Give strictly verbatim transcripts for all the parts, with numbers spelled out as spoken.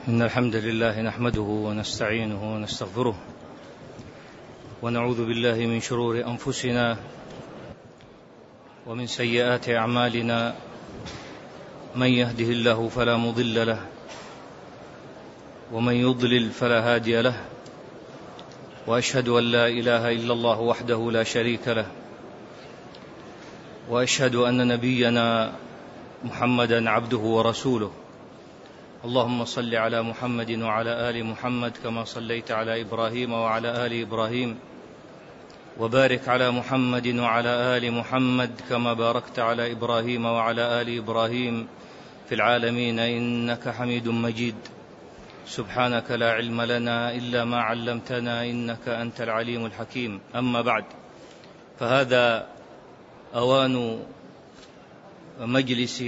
إن الحمد لله نحمده ونستعينه ونستغفره ونعوذ بالله من شرور أنفسنا ومن سيئات أعمالنا. من يهده الله فلا مضل له ومن يضلل فلا هادي له، وأشهد أن لا إله إلا الله وحده لا شريك له، وأشهد أن نبينا محمدا عبده ورسوله. اللهم صل على محمد وعلى آل محمد كما صليت على إبراهيم وعلى آل إبراهيم، وبارك على محمد وعلى آل محمد كما باركت على إبراهيم وعلى آل إبراهيم في العالمين إنك حميد مجيد. سبحانك لا علم لنا إلا ما علمتنا إنك أنت العليم الحكيم. أما بعد، فهذا أوان مجلس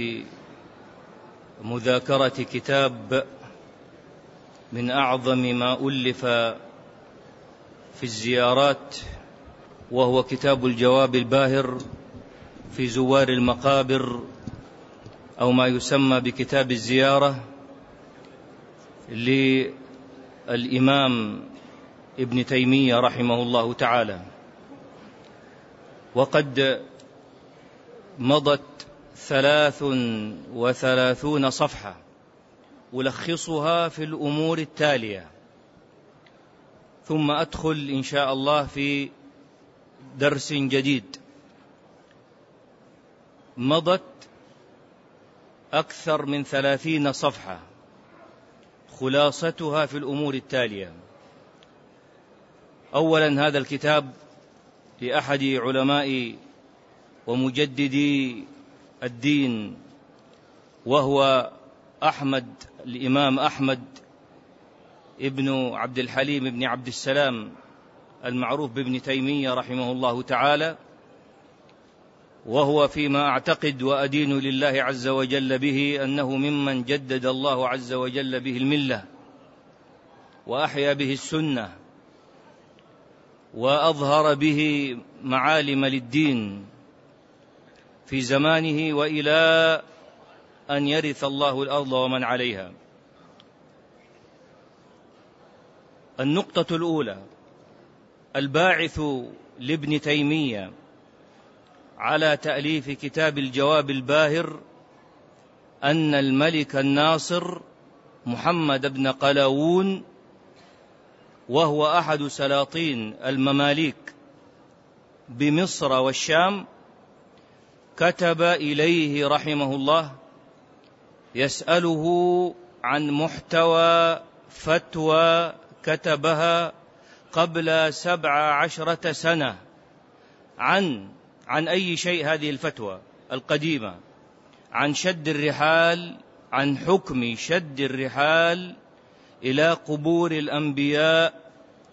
مذاكرة كتاب من أعظم ما ألف في الزيارات، وهو كتاب الجواب الباهر في زوار المقابر، أو ما يسمى بكتاب الزيارة، للإمام ابن تيمية رحمه الله تعالى. وقد مضت ثلاث وثلاثون صفحة ألخصها في الأمور التالية، ثم أدخل إن شاء الله في درس جديد. مضت أكثر من ثلاثين صفحة، خلاصتها في الأمور التالية. أولا، هذا الكتاب لأحد علماء ومجددي الدين، وهو أحمد الإمام أحمد ابن عبد الحليم ابن عبد السلام المعروف بابن تيمية رحمه الله تعالى، وهو فيما أعتقد وأدين لله عز وجل به أنه ممن جدد الله عز وجل به الملة وأحيا به السنة وأظهر به معالم للدين في زمانه وإلى أن يرث الله الأرض ومن عليها. النقطة الأولى: الباعث لابن تيمية على تأليف كتاب الجواب الباهر أن الملك الناصر محمد بن قلاوون، وهو أحد سلاطين المماليك بمصر والشام، كتب إليه رحمه الله يسأله عن محتوى فتوى كتبها قبل سبع عشرة سنة عن عن أي شيء هذه الفتوى القديمة، عن شد الرحال، عن حكم شد الرحال إلى قبور الأنبياء،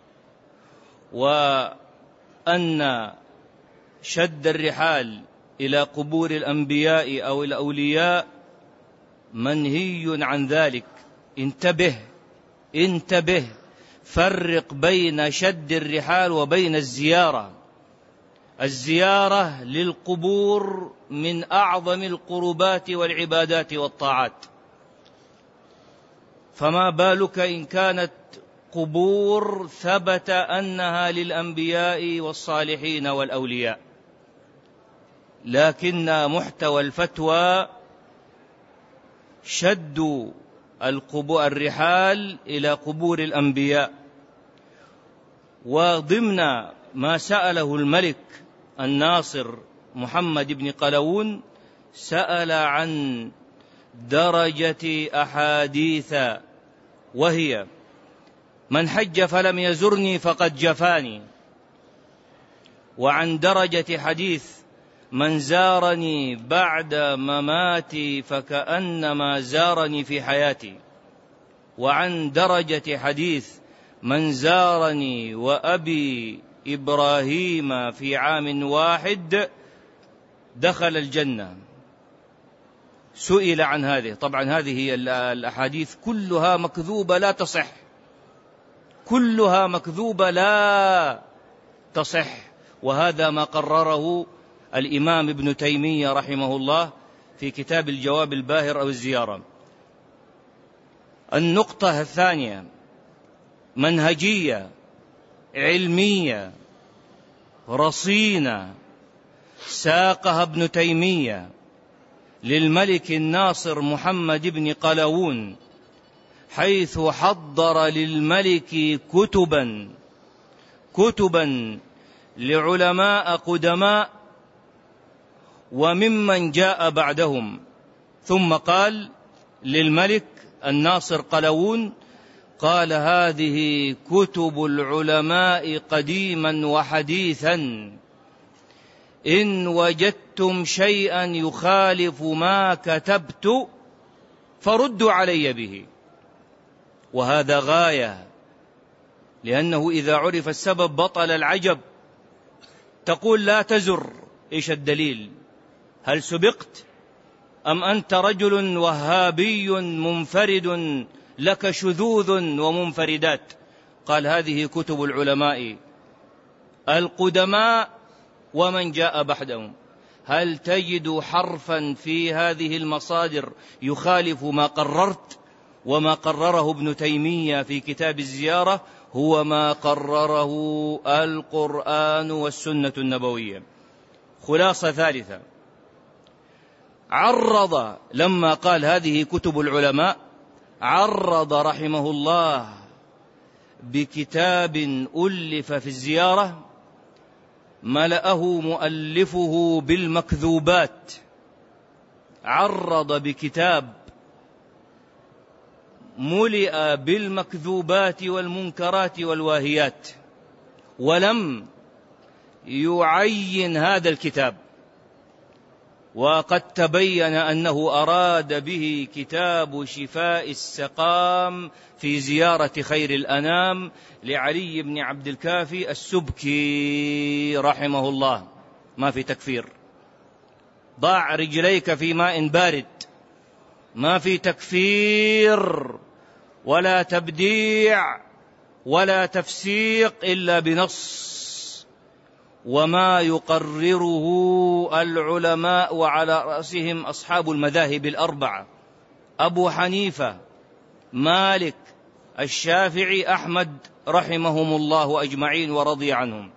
وأن شد الرحال إلى قبور الأنبياء أو الأولياء منهي عن ذلك. انتبه انتبه فرق بين شد الرحال وبين الزيارة. الزيارة للقبور من أعظم القربات والعبادات والطاعات، فما بالك إن كانت قبور ثبت أنها للأنبياء والصالحين والأولياء. لكن محتوى الفتوى شد الرحال إلى قبور الأنبياء. وضمن ما سأله الملك الناصر محمد بن قلاوون، سأل عن درجة أحاديث، وهي: من حج فلم يزرني فقد جفاني. وعن درجة حديث: من زارني بعد مماتي فكأنما زارني في حياتي. وعن درجة حديث: من زارني وأبي إبراهيم في عام واحد دخل الجنة. سئل عن هذه. طبعا هذه هي الأحاديث كلها مكذوبة لا تصح، كلها مكذوبة لا تصح. وهذا ما قرره الإمام ابن تيمية رحمه الله في كتاب الجواب الباهر أو الزيارة. النقطة الثانية منهجية علمية رصينة ساقها ابن تيمية للملك الناصر محمد بن قلاوون، حيث حضر للملك كتبا كتبا لعلماء قدماء وممن جاء بعدهم، ثم قال للملك الناصر قلاوون، قال: هذه كتب العلماء قديما وحديثا، إن وجدتم شيئا يخالف ما كتبت فردوا علي به. وهذا غاية، لأنه إذا عرف السبب بطل العجب. تقول لا تزر، إيش الدليل؟ هل سبقت أم أنت رجل وهابي منفرد لك شذوذ ومنفردات؟ قال: هذه كتب العلماء القدماء ومن جاء بعدهم. هل تجد حرفا في هذه المصادر يخالف ما قررت؟ وما قرره ابن تيمية في كتاب الزيارة هو ما قرره القرآن والسنة النبوية. خلاصة ثالثة، عرض لما قال هذه كتب العلماء، عرض رحمه الله بكتاب ألف في الزيارة ملأه مؤلفه بالمكذوبات. عرض بكتاب ملئ بالمكذوبات والمنكرات والواهيات، ولم يعين هذا الكتاب، وقد تبين أنه أراد به كتاب شفاء السقام في زيارة خير الأنام لعلي بن عبد الكافي السبكي رحمه الله. ما في تكفير، ضع رجليك في ماء بارد، ما في تكفير ولا تبديع ولا تفسيق إلا بنص، وما يقرره العلماء وعلى رأسهم أصحاب المذاهب الأربعة: أبو حنيفة، مالك، الشافعي، أحمد، رحمهم الله أجمعين ورضي عنهم.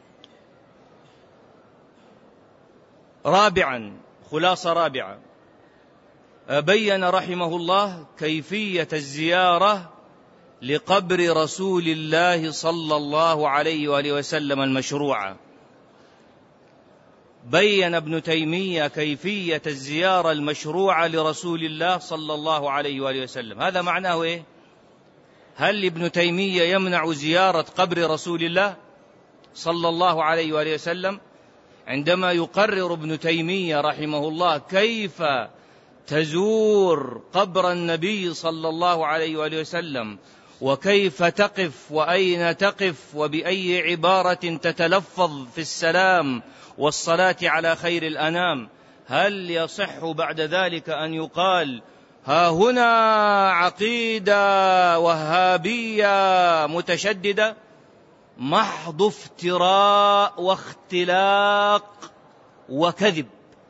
رابعا، خلاصة رابعة، بين رحمه الله كيفية الزيارة لقبر رسول الله صلى الله عليه وآله وسلم المشروعة. بين ابن تيمية كيفية الزيارة المشروعة لرسول الله صلى الله عليه وآله وسلم. هذا معناه إيه؟ هل ابن تيمية يمنع زيارة قبر رسول الله صلى الله عليه وآله وسلم؟ عندما يقرر ابن تيمية رحمه الله كيف تزور قبر النبي صلى الله عليه وآله وسلم، وكيف تقف وأين تقف وبأي عبارة تتلفظ في السلام والصلاة على خير الأنام، هل يصح بعد ذلك أن يقال ها هنا عقيدة وهابية متشددة؟ محض افتراء واختلاق وكذب.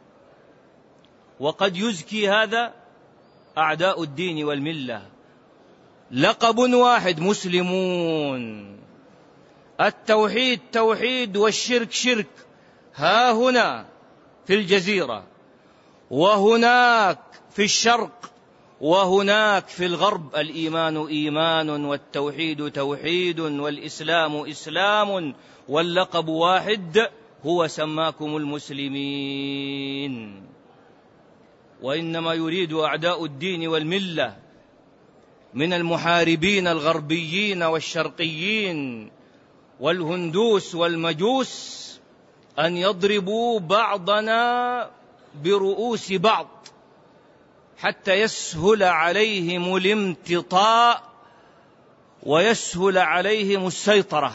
وقد يزكي هذا أعداء الدين والملة. لقب واحد: مسلمون. التوحيد توحيد والشرك شرك، ها هنا في الجزيرة، وهناك في الشرق، وهناك في الغرب. الإيمان إيمان والتوحيد توحيد والإسلام إسلام، واللقب واحد هو سماكم المسلمين. وإنما يريد أعداء الدين والملة من المحاربين الغربيين والشرقيين والهندوس والمجوس أن يضربوا بعضنا برؤوس بعض حتى يسهل عليهم الامتطاء ويسهل عليهم السيطرة.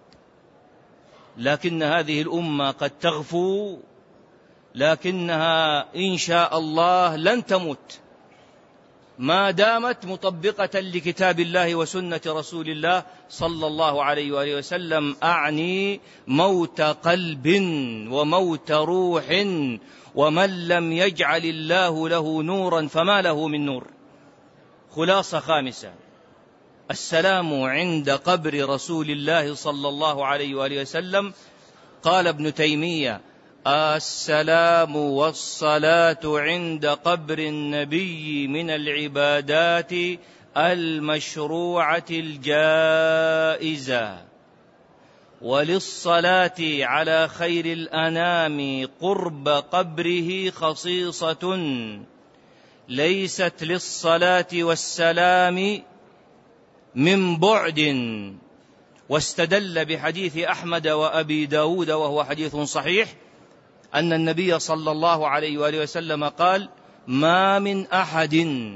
لكن هذه الأمة قد تغفو، لكنها إن شاء الله لن تموت ما دامت مطبقة لكتاب الله وسنة رسول الله صلى الله عليه وآله وسلم. أعني موت قلب وموت روح، ومن لم يجعل الله له نورا فما له من نور. خلاصة خامسة: السلام عند قبر رسول الله صلى الله عليه وآله وسلم. قال ابن تيمية: السلام والصلاة عند قبر النبي من العبادات المشروعة الجائزة، وللصلاة على خير الأنام قرب قبره خصيصة، ليست للصلاة والسلام من بعد. واستدل بحديث أحمد وأبي داود وهو حديث صحيح أن النبي صلى الله عليه وآله وسلم قال: ما من أحد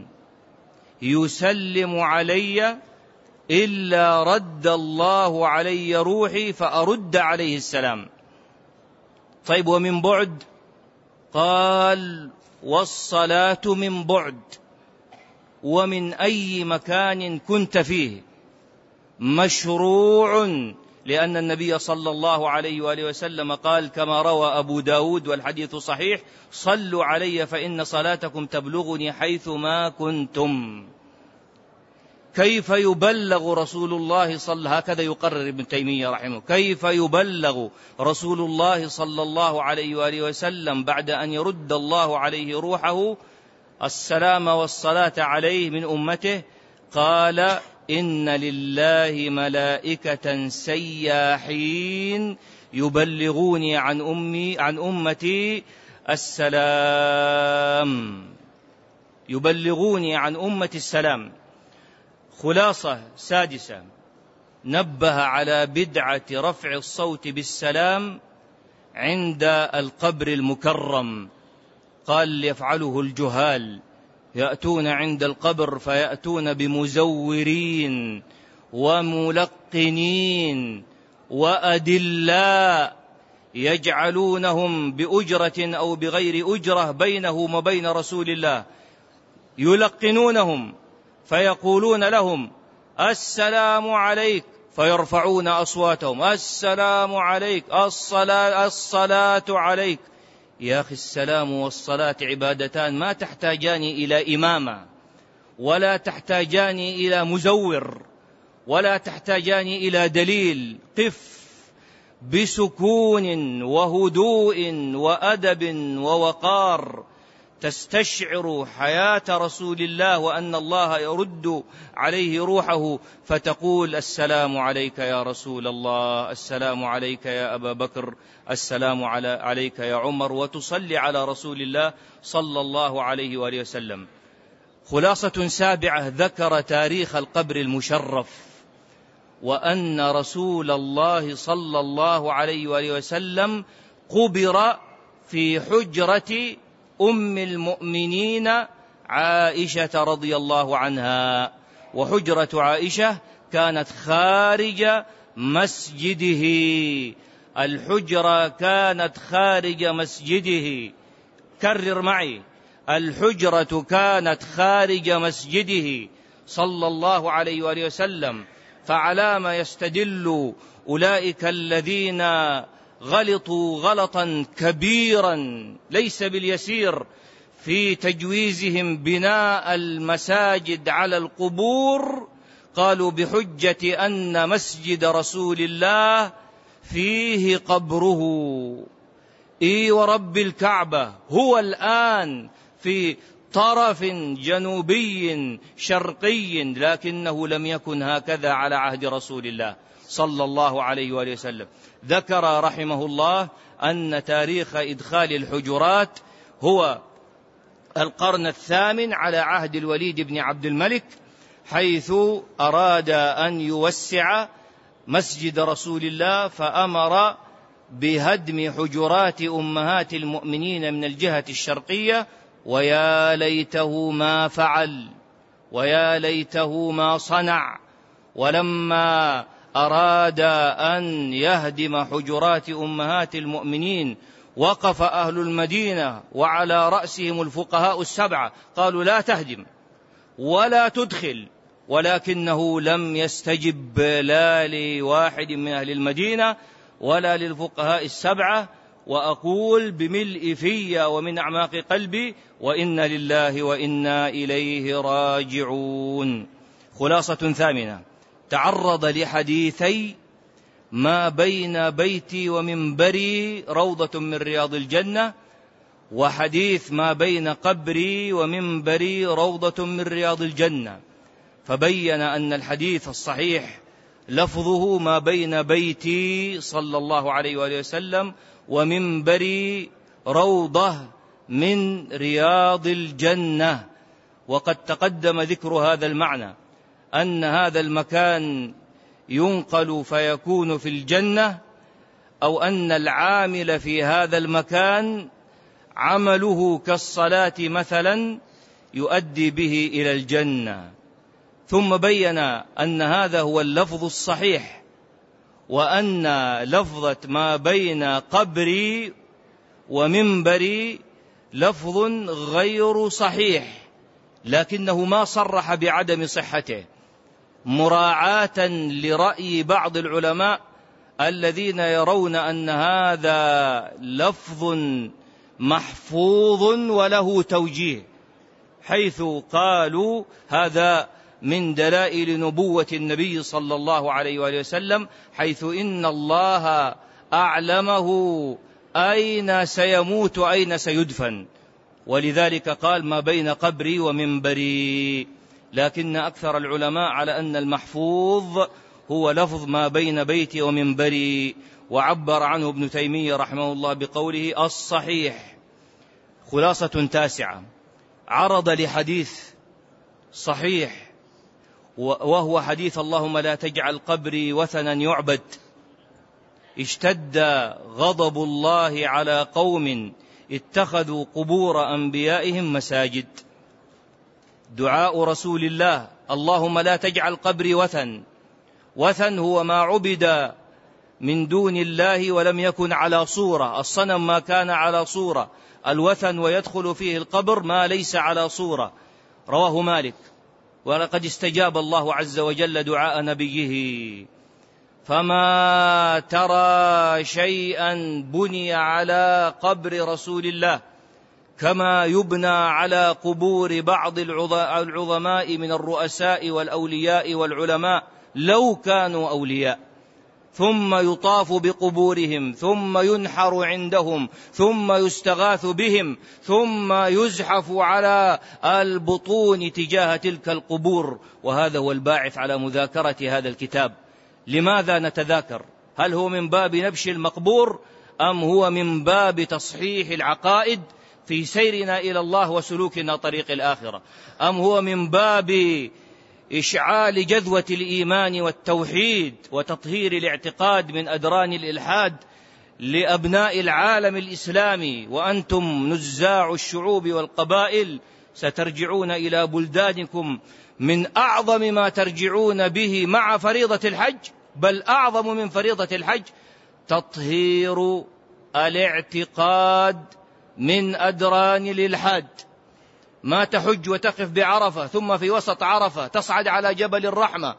يسلم علي إلا رد الله علي روحي فأرد عليه السلام. طيب، ومن بعد؟ قال: والصلاة من بعد، ومن أي مكان كنت فيه مشروع، لأن النبي صلى الله عليه وآله وسلم قال كما روى أبو داود والحديث صحيح: صلوا علي فإن صلاتكم تبلغني حيث ما كنتم. كيف يبلغ رسول الله صلى هكذا يقرر ابن تيمية رحمه كيف يبلغ رسول الله صلى الله عليه وآله وسلم بعد أن يرد الله عليه روحه السلام والصلاة عليه من أمته؟ قال: إن لله ملائكة سياحين يبلغوني عن أمي عن أمتي السلام، يبلغوني عن أمتي السلام. خلاصة سادسة: نبه على بدعة رفع الصوت بالسلام عند القبر المكرم. قال: يفعله الجهال، يأتون عند القبر فيأتون بمزورين وملقنين وأدلاء يجعلونهم بأجرة أو بغير أجرة بينهم وبين رسول الله، يلقنونهم فيقولون لهم: السلام عليك، فيرفعون أصواتهم: السلام عليك، الصلاة, الصلاة عليك. يا أخي، السلام والصلاة عبادتان ما تحتاجان إلى إمامة، ولا تحتاجان إلى مزور، ولا تحتاجان إلى دليل. قف بسكون وهدوء وأدب ووقار تستشعر حياة رسول الله وأن الله يرد عليه روحه، فتقول: السلام عليك يا رسول الله، السلام عليك يا أبا بكر، السلام عليك يا عمر، وتصلي على رسول الله صلى الله عليه وآله وسلم. خلاصة سابعة: ذكر تاريخ القبر المشرف، وأن رسول الله صلى الله عليه وآله وسلم قبر في حجرة أم المؤمنين عائشة رضي الله عنها، وحجرة عائشة كانت خارج مسجده، الحجرة كانت خارج مسجده. كرر معي: الحجرة كانت خارج مسجده صلى الله عليه وآله وسلم. فعلى ما يستدل أولئك الذين غلطوا غلطا كبيرا ليس باليسير في تجويزهم بناء المساجد على القبور؟ قالوا بحجة أن مسجد رسول الله فيه قبره. إي ورب الكعبة، هو الآن في طرف جنوبي شرقي، لكنه لم يكن هكذا على عهد رسول الله صلى الله عليه وآله وسلم. ذكر رحمه الله أن تاريخ إدخال الحجرات هو القرن الثامن على عهد الوليد بن عبد الملك، حيث أراد أن يوسع مسجد رسول الله فأمر بهدم حجرات أمهات المؤمنين من الجهة الشرقية. ويا ليته ما فعل، ويا ليته ما صنع. ولما أراد أن يهدم حجرات أمهات المؤمنين وقف أهل المدينة وعلى رأسهم الفقهاء السبعة قالوا: لا تهدم ولا تدخل، ولكنه لم يستجب لا لواحد من أهل المدينة ولا للفقهاء السبعة، وأقول بملء في ومن أعماق قلبي: وإنا لله وإنا إليه راجعون. خلاصة ثامنة: تعرض لحديثي ما بين بيتي ومنبري روضة من رياض الجنة، وحديث ما بين قبري ومنبري روضة من رياض الجنة، فبين أن الحديث الصحيح لفظه ما بين بيتي صلى الله عليه وآله وسلم ومنبري روضة من رياض الجنة. وقد تقدم ذكر هذا المعنى، أن هذا المكان ينقل فيكون في الجنة، أو أن العامل في هذا المكان عمله كالصلاة مثلا يؤدي به إلى الجنة. ثم بين أن هذا هو اللفظ الصحيح، وأن لفظة ما بين قبري ومنبري لفظ غير صحيح، لكنه ما صرح بعدم صحته، مراعاة لرأي بعض العلماء الذين يرون أن هذا لفظ محفوظ وله توجيه، حيث قالوا هذا من دلائل نبوة النبي صلى الله عليه وآله وسلم، حيث إن الله أعلمه أين سيموت أين سيدفن، ولذلك قال ما بين قبري ومنبري. لكن أكثر العلماء على أن المحفوظ هو لفظ ما بين بيتي ومنبري، وعبر عنه ابن تيمية رحمه الله بقوله الصحيح. خلاصة تاسعة: عرض لحديث صحيح وهو حديث اللهم لا تجعل قبري وثنا يعبد. اشتد غضب الله على قوم اتخذوا قبور أنبيائهم مساجد. دعاء رسول الله: اللهم لا تجعل قبري وثن. وثن هو ما عبد من دون الله ولم يكن على صورة، الصنم ما كان على صورة، الوثن ويدخل فيه القبر ما ليس على صورة. رواه مالك. ولقد استجاب الله عز وجل دعاء نبيه، فما ترى شيئا بني على قبر رسول الله كما يبنى على قبور بعض العظماء من الرؤساء والأولياء والعلماء لو كانوا أولياء، ثم يطاف بقبورهم، ثم ينحر عندهم، ثم يستغاث بهم، ثم يزحف على البطون تجاه تلك القبور. وهذا هو الباعث على مذاكرة هذا الكتاب. لماذا نتذاكر؟ هل هو من باب نبش المقبور، أم هو من باب تصحيح العقائد في سيرنا إلى الله وسلوكنا طريق الآخرة، أم هو من باب إشعال جذوة الإيمان والتوحيد وتطهير الاعتقاد من أدران الإلحاد لأبناء العالم الإسلامي؟ وأنتم نزاع الشعوب والقبائل سترجعون إلى بلدانكم من أعظم ما ترجعون به مع فريضة الحج، بل أعظم من فريضة الحج، تطهير الاعتقاد من أدران الإلحاد. ما تحج وتقف بعرفة ثم في وسط عرفة تصعد على جبل الرحمة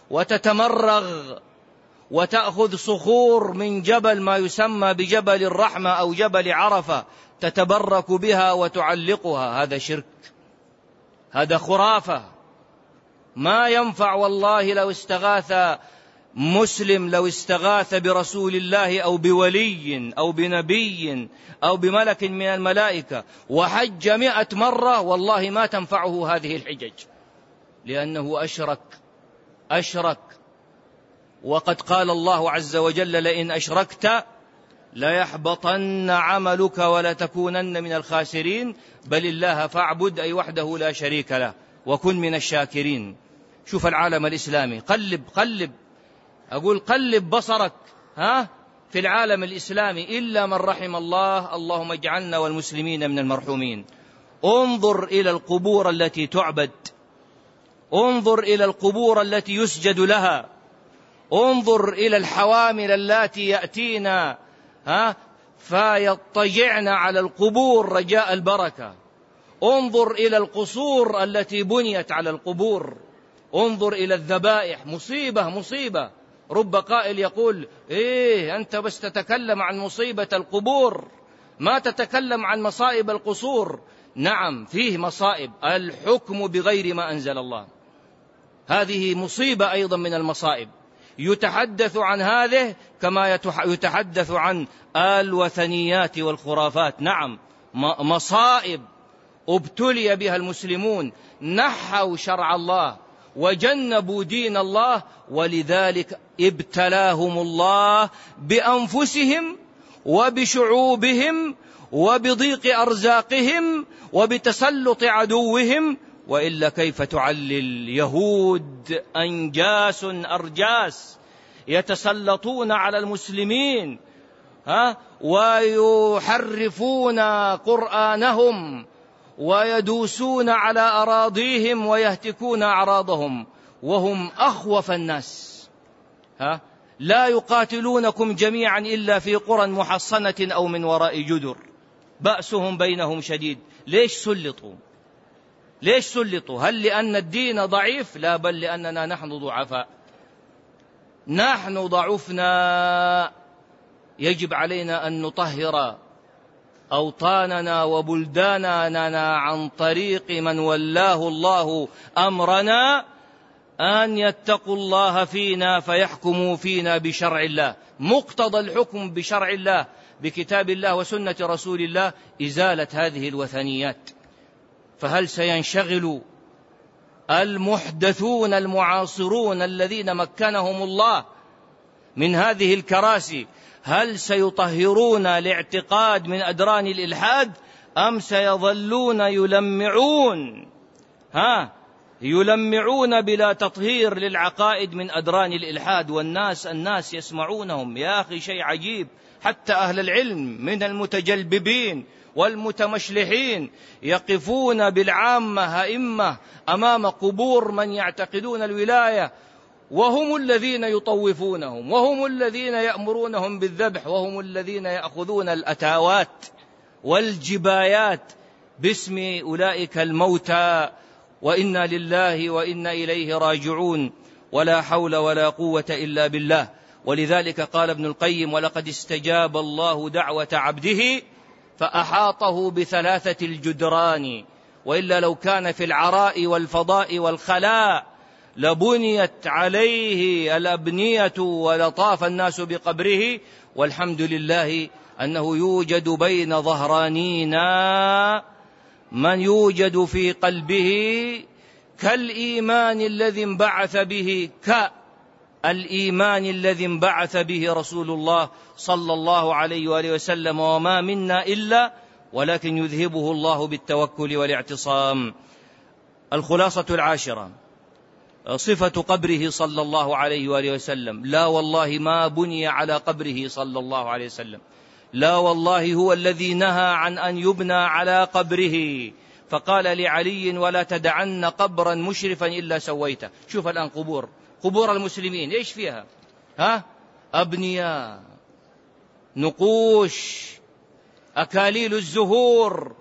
وتتمرغ وتأخذ صخور من جبل ما يسمى بجبل الرحمة أو جبل عرفة تتبرك بها وتعلقها، هذا شرك، هذا خرافة. ما ينفع والله لو استغاث مسلم، لو استغاث برسول الله أو بولي أو بنبي أو بملك من الملائكة وحج مئة مرة، والله ما تنفعه هذه الحجج، لأنه أشرك أشرك وقد قال الله عز وجل: لئن أشركت ليحبطن عملك ولتكونن من الخاسرين، بل الله فاعبد، أي وحده لا شريك له، وكن من الشاكرين. شوف العالم الإسلامي، قلب قلب أقول قلب بصرك ها في العالم الإسلامي إلا من رحم الله، اللهم اجعلنا والمسلمين من المرحومين. انظر إلى القبور التي تعبد، انظر إلى القبور التي يسجد لها، انظر إلى الحوامل اللاتي يأتينا ها فيضطجعن على القبور رجاء البركة، انظر إلى القصور التي بنيت على القبور، انظر إلى الذبائح، مصيبة مصيبة. رب قائل يقول إيه أنت بس تتكلم عن مصيبة القبور، ما تتكلم عن مصائب القصور. نعم فيه مصائب، الحكم بغير ما أنزل الله، هذه مصيبة أيضا من المصائب، يتحدث عن هذه كما يتحدث عن الوثنيات والخرافات. نعم مصائب ابتلي بها المسلمون، نحوا شرع الله وجنبوا دين الله، ولذلك ابتلاهم الله بأنفسهم وبشعوبهم وبضيق أرزاقهم وبتسلط عدوهم. وإلا كيف تعلل يهود أنجاس أرجاس يتسلطون على المسلمين ها ويحرفون قرآنهم ويدوسون على أراضيهم ويهتكون أعراضهم، وهم أخوف الناس ها لا يقاتلونكم جميعا إلا في قرى محصنة أو من وراء جدر بأسهم بينهم شديد. ليش سلطوا؟ ليش سلطوا؟ هل لأن الدين ضعيف؟ لا، بل لأننا نحن ضعفاء، نحن ضعفنا. يجب علينا أن نطهر أوطاننا وبلداننا عن طريق من ولاه الله أمرنا أن يتقوا الله فينا فيحكموا فينا بشرع الله. مقتضى الحكم بشرع الله بكتاب الله وسنة رسول الله إزالة هذه الوثنيات. فهل سينشغل المحدثون المعاصرون الذين مكنهم الله من هذه الكراسي، هل سيطهرون الاعتقاد من أدران الإلحاد، أم سيظلون يلمعون ها يلمعون بلا تطهير للعقائد من أدران الإلحاد؟ والناس الناس يسمعونهم. يا أخي شيء عجيب، حتى أهل العلم من المتجلببين والمتمشلحين يقفون بالعامة أئمة أمام قبور من يعتقدون الولاية، وهم الذين يطوفونهم، وهم الذين يأمرونهم بالذبح، وهم الذين يأخذون الأتاوات والجبايات باسم أولئك الموتى. وإنا لله وإنا إليه راجعون، ولا حول ولا قوة إلا بالله. ولذلك قال ابن القيم: ولقد استجاب الله دعوة عبده فأحاطه بثلاثة الجدران، وإلا لو كان في العراء والفضاء والخلاء لبنيت عليه الأبنية ولطاف الناس بقبره. والحمد لله أنه يوجد بين ظهرانينا من يوجد في قلبه كالإيمان الذي انبعث به كالإيمان الذي انبعث به رسول الله صلى الله عليه وآله وسلم، وما منا إلا ولكن يذهبه الله بالتوكل والاعتصام. الخلاصة العاشرة: صفة قبره صلى الله عليه وآله وسلم. لا والله ما بني على قبره صلى الله عليه وسلم، لا والله هو الذي نهى عن أن يبنى على قبره، فقال لعلي: ولا تدعن قبرا مشرفا إلا سويته. شوف الآن قبور قبور المسلمين إيش فيها؟ ها أبنياء، نقوش، أكاليل الزهور،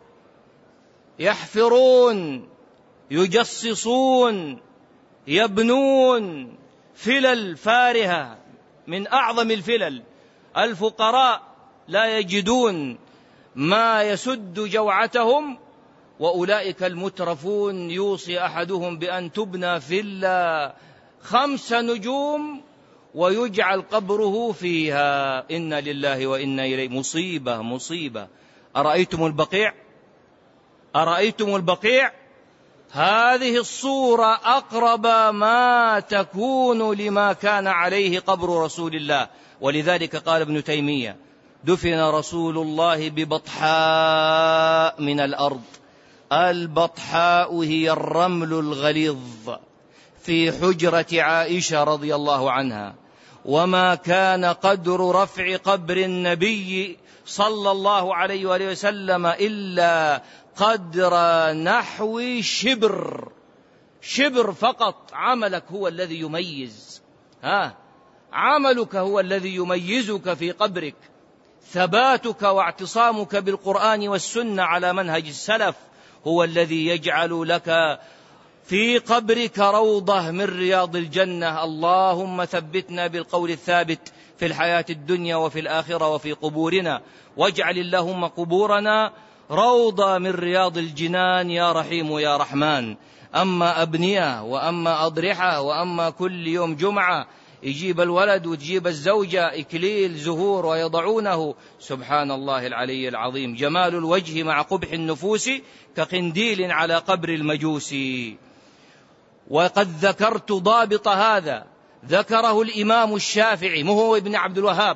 يحفرون، يجصصون، يبنون فلل فارهة من أعظم الفلل. الفقراء لا يجدون ما يسد جوعتهم، وأولئك المترفون يوصي أحدهم بأن تبنى فيلا خمس نجوم ويجعل قبره فيها. إنا لله وإنا إليه. مصيبة مصيبة. أرأيتم البقيع؟ أرأيتم البقيع؟ هذه الصورة أقرب ما تكون لما كان عليه قبر رسول الله. ولذلك قال ابن تيمية: دفن رسول الله ببطحاء من الأرض. البطحاء هي الرمل الغليظ في حجرة عائشة رضي الله عنها، وما كان قدر رفع قبر النبي صلى الله عليه وآله وسلم إلا قدر نحو شبر، شبر فقط. عملك هو الذي يميز، ها عملك هو الذي يميزك في قبرك. ثباتك واعتصامك بالقرآن والسنة على منهج السلف هو الذي يجعل لك في قبرك روضة من رياض الجنة. اللهم ثبتنا بالقول الثابت في الحياة الدنيا وفي الآخرة وفي قبورنا، واجعل اللهم قبورنا روضة من رياض الجنان يا رحيم يا رحمن. أما أبنية وأما أضرحة وأما كل يوم جمعة يجيب الولد وتجيب الزوجة إكليل زهور ويضعونه، سبحان الله العلي العظيم. جمال الوجه مع قبح النفوس كقنديل على قبر المجوس. وقد ذكرت ضابط هذا، ذكره الإمام الشافعي، مو هو ابن عبد الوهاب،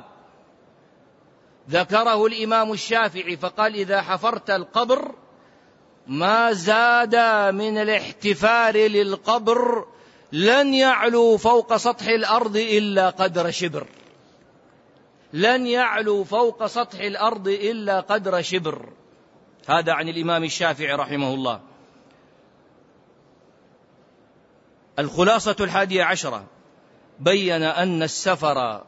ذكره الإمام الشافعي فقال: إذا حفرت القبر ما زاد من الاحتفار للقبر لن يعلو فوق سطح الأرض إلا قدر شبر، لن يعلو فوق سطح الأرض إلا قدر شبر. هذا عن الإمام الشافعي رحمه الله. الخلاصة الحادية عشرة، بين أن السفر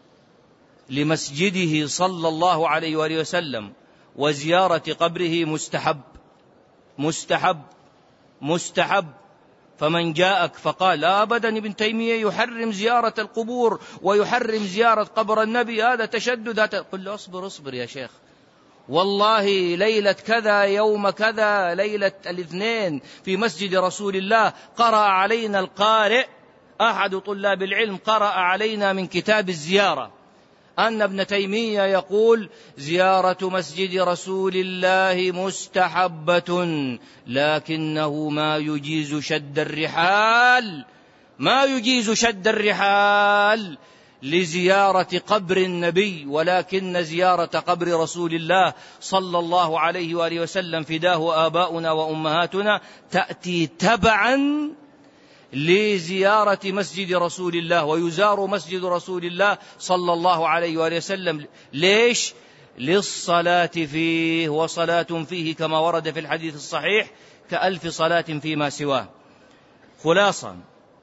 لمسجده صلى الله عليه وآله وسلم وزيارة قبره مستحب مستحب مستحب. فمن جاءك فقال لا أبدا ابن تيمية يحرم زيارة القبور ويحرم زيارة قبر النبي، هذا تشدد، قل له أصبر أصبر يا شيخ، والله ليلة كذا يوم كذا ليلة الاثنين في مسجد رسول الله قرأ علينا القارئ أحد طلاب العلم، قرأ علينا من كتاب الزيارة أن ابن تيمية يقول: زيارة مسجد رسول الله مستحبة لكنه ما يجيز شد الرحال ما يجيز شد الرحال لزيارة قبر النبي، ولكن زيارة قبر رسول الله صلى الله عليه وآله وسلم فداه آباؤنا وأمهاتنا تأتي تبعا لزيارة مسجد رسول الله، ويزار مسجد رسول الله صلى الله عليه وآله وسلم. ليش؟ للصلاة فيه، وصلاة فيه كما ورد في الحديث الصحيح كألف صلاة فيما سواه. خلاصة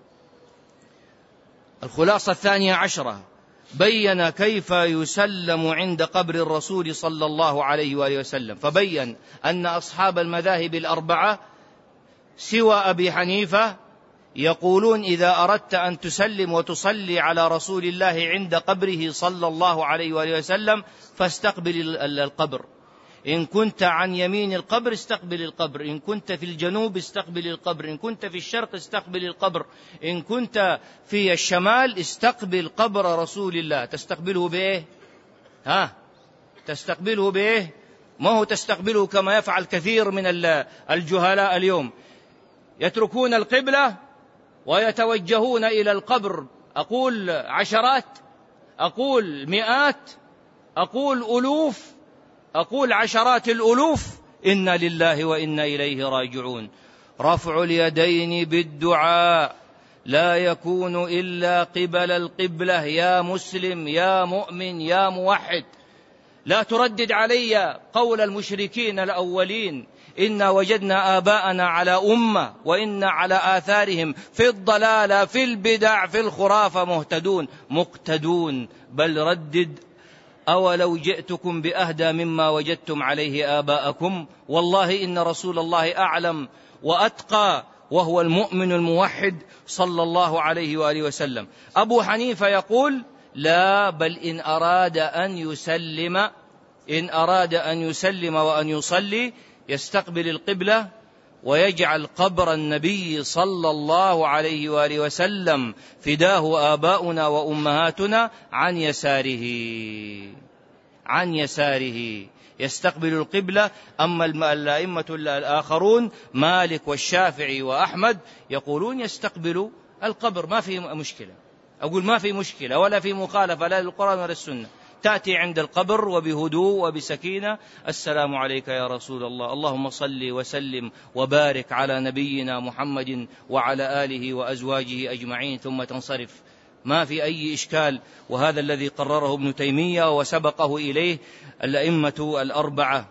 الخلاصة الثانية عشرة، بين كيف يسلم عند قبر الرسول صلى الله عليه وآله وسلم، فبين أن أصحاب المذاهب الأربعة سوى أبي حنيفة يقولون: إذا أردت أن تسلم وتصلي على رسول الله عند قبره صلى الله عليه وآله وسلم فاستقبل القبر، إن كنت عن يمين القبر استقبل القبر، إن كنت في الجنوب استقبل القبر، إن كنت في الشرق استقبل القبر، إن كنت في الشمال استقبل قبر رسول الله. تستقبله بإيه؟ ها تستقبله بإيه؟ ما هو تستقبله كما يفعل كثير من الجهلاء اليوم، يتركون القبلة ويتوجهون إلى القبر. أقول عشرات، أقول مئات، أقول ألوف، أقول عشرات الألوف. إنا لله وإنا إليه راجعون. رفع اليدين بالدعاء لا يكون إلا قبل القبلة يا مسلم يا مؤمن يا موحد. لا تردد علي قول المشركين الأولين: إنا وجدنا آباءنا على أمة وإنا على آثارهم في الضلالة في البدع في الخرافة مهتدون مقتدون. بل ردد: أولو جئتكم بأهدى مما وجدتم عليه آباءكم والله إن رسول الله أعلم وأتقى وهو المؤمن الموحد صلى الله عليه وآله وسلم. أبو حنيفة يقول: لا، بل إن أراد أن يسلم إن أراد أن يسلم وأن يصلي يستقبل القبلة ويجعل قبر النبي صلى الله عليه وآله وسلم فداه آباؤنا وأمهاتنا عن يساره عن يساره يستقبل القبلة. أما الأئمة الآخرون مالك والشافعي وأحمد يقولون يستقبل القبر. ما في مشكلة، أقول ما في مشكلة ولا في مخالفة لا للقرآن ولا السنة. تأتي عند القبر وبهدوء وبسكينة: السلام عليك يا رسول الله، اللهم صل وسلم وبارك على نبينا محمد وعلى آله وأزواجه أجمعين، ثم تنصرف. ما في أي إشكال، وهذا الذي قرره ابن تيمية وسبقه إليه الأئمة الأربعة.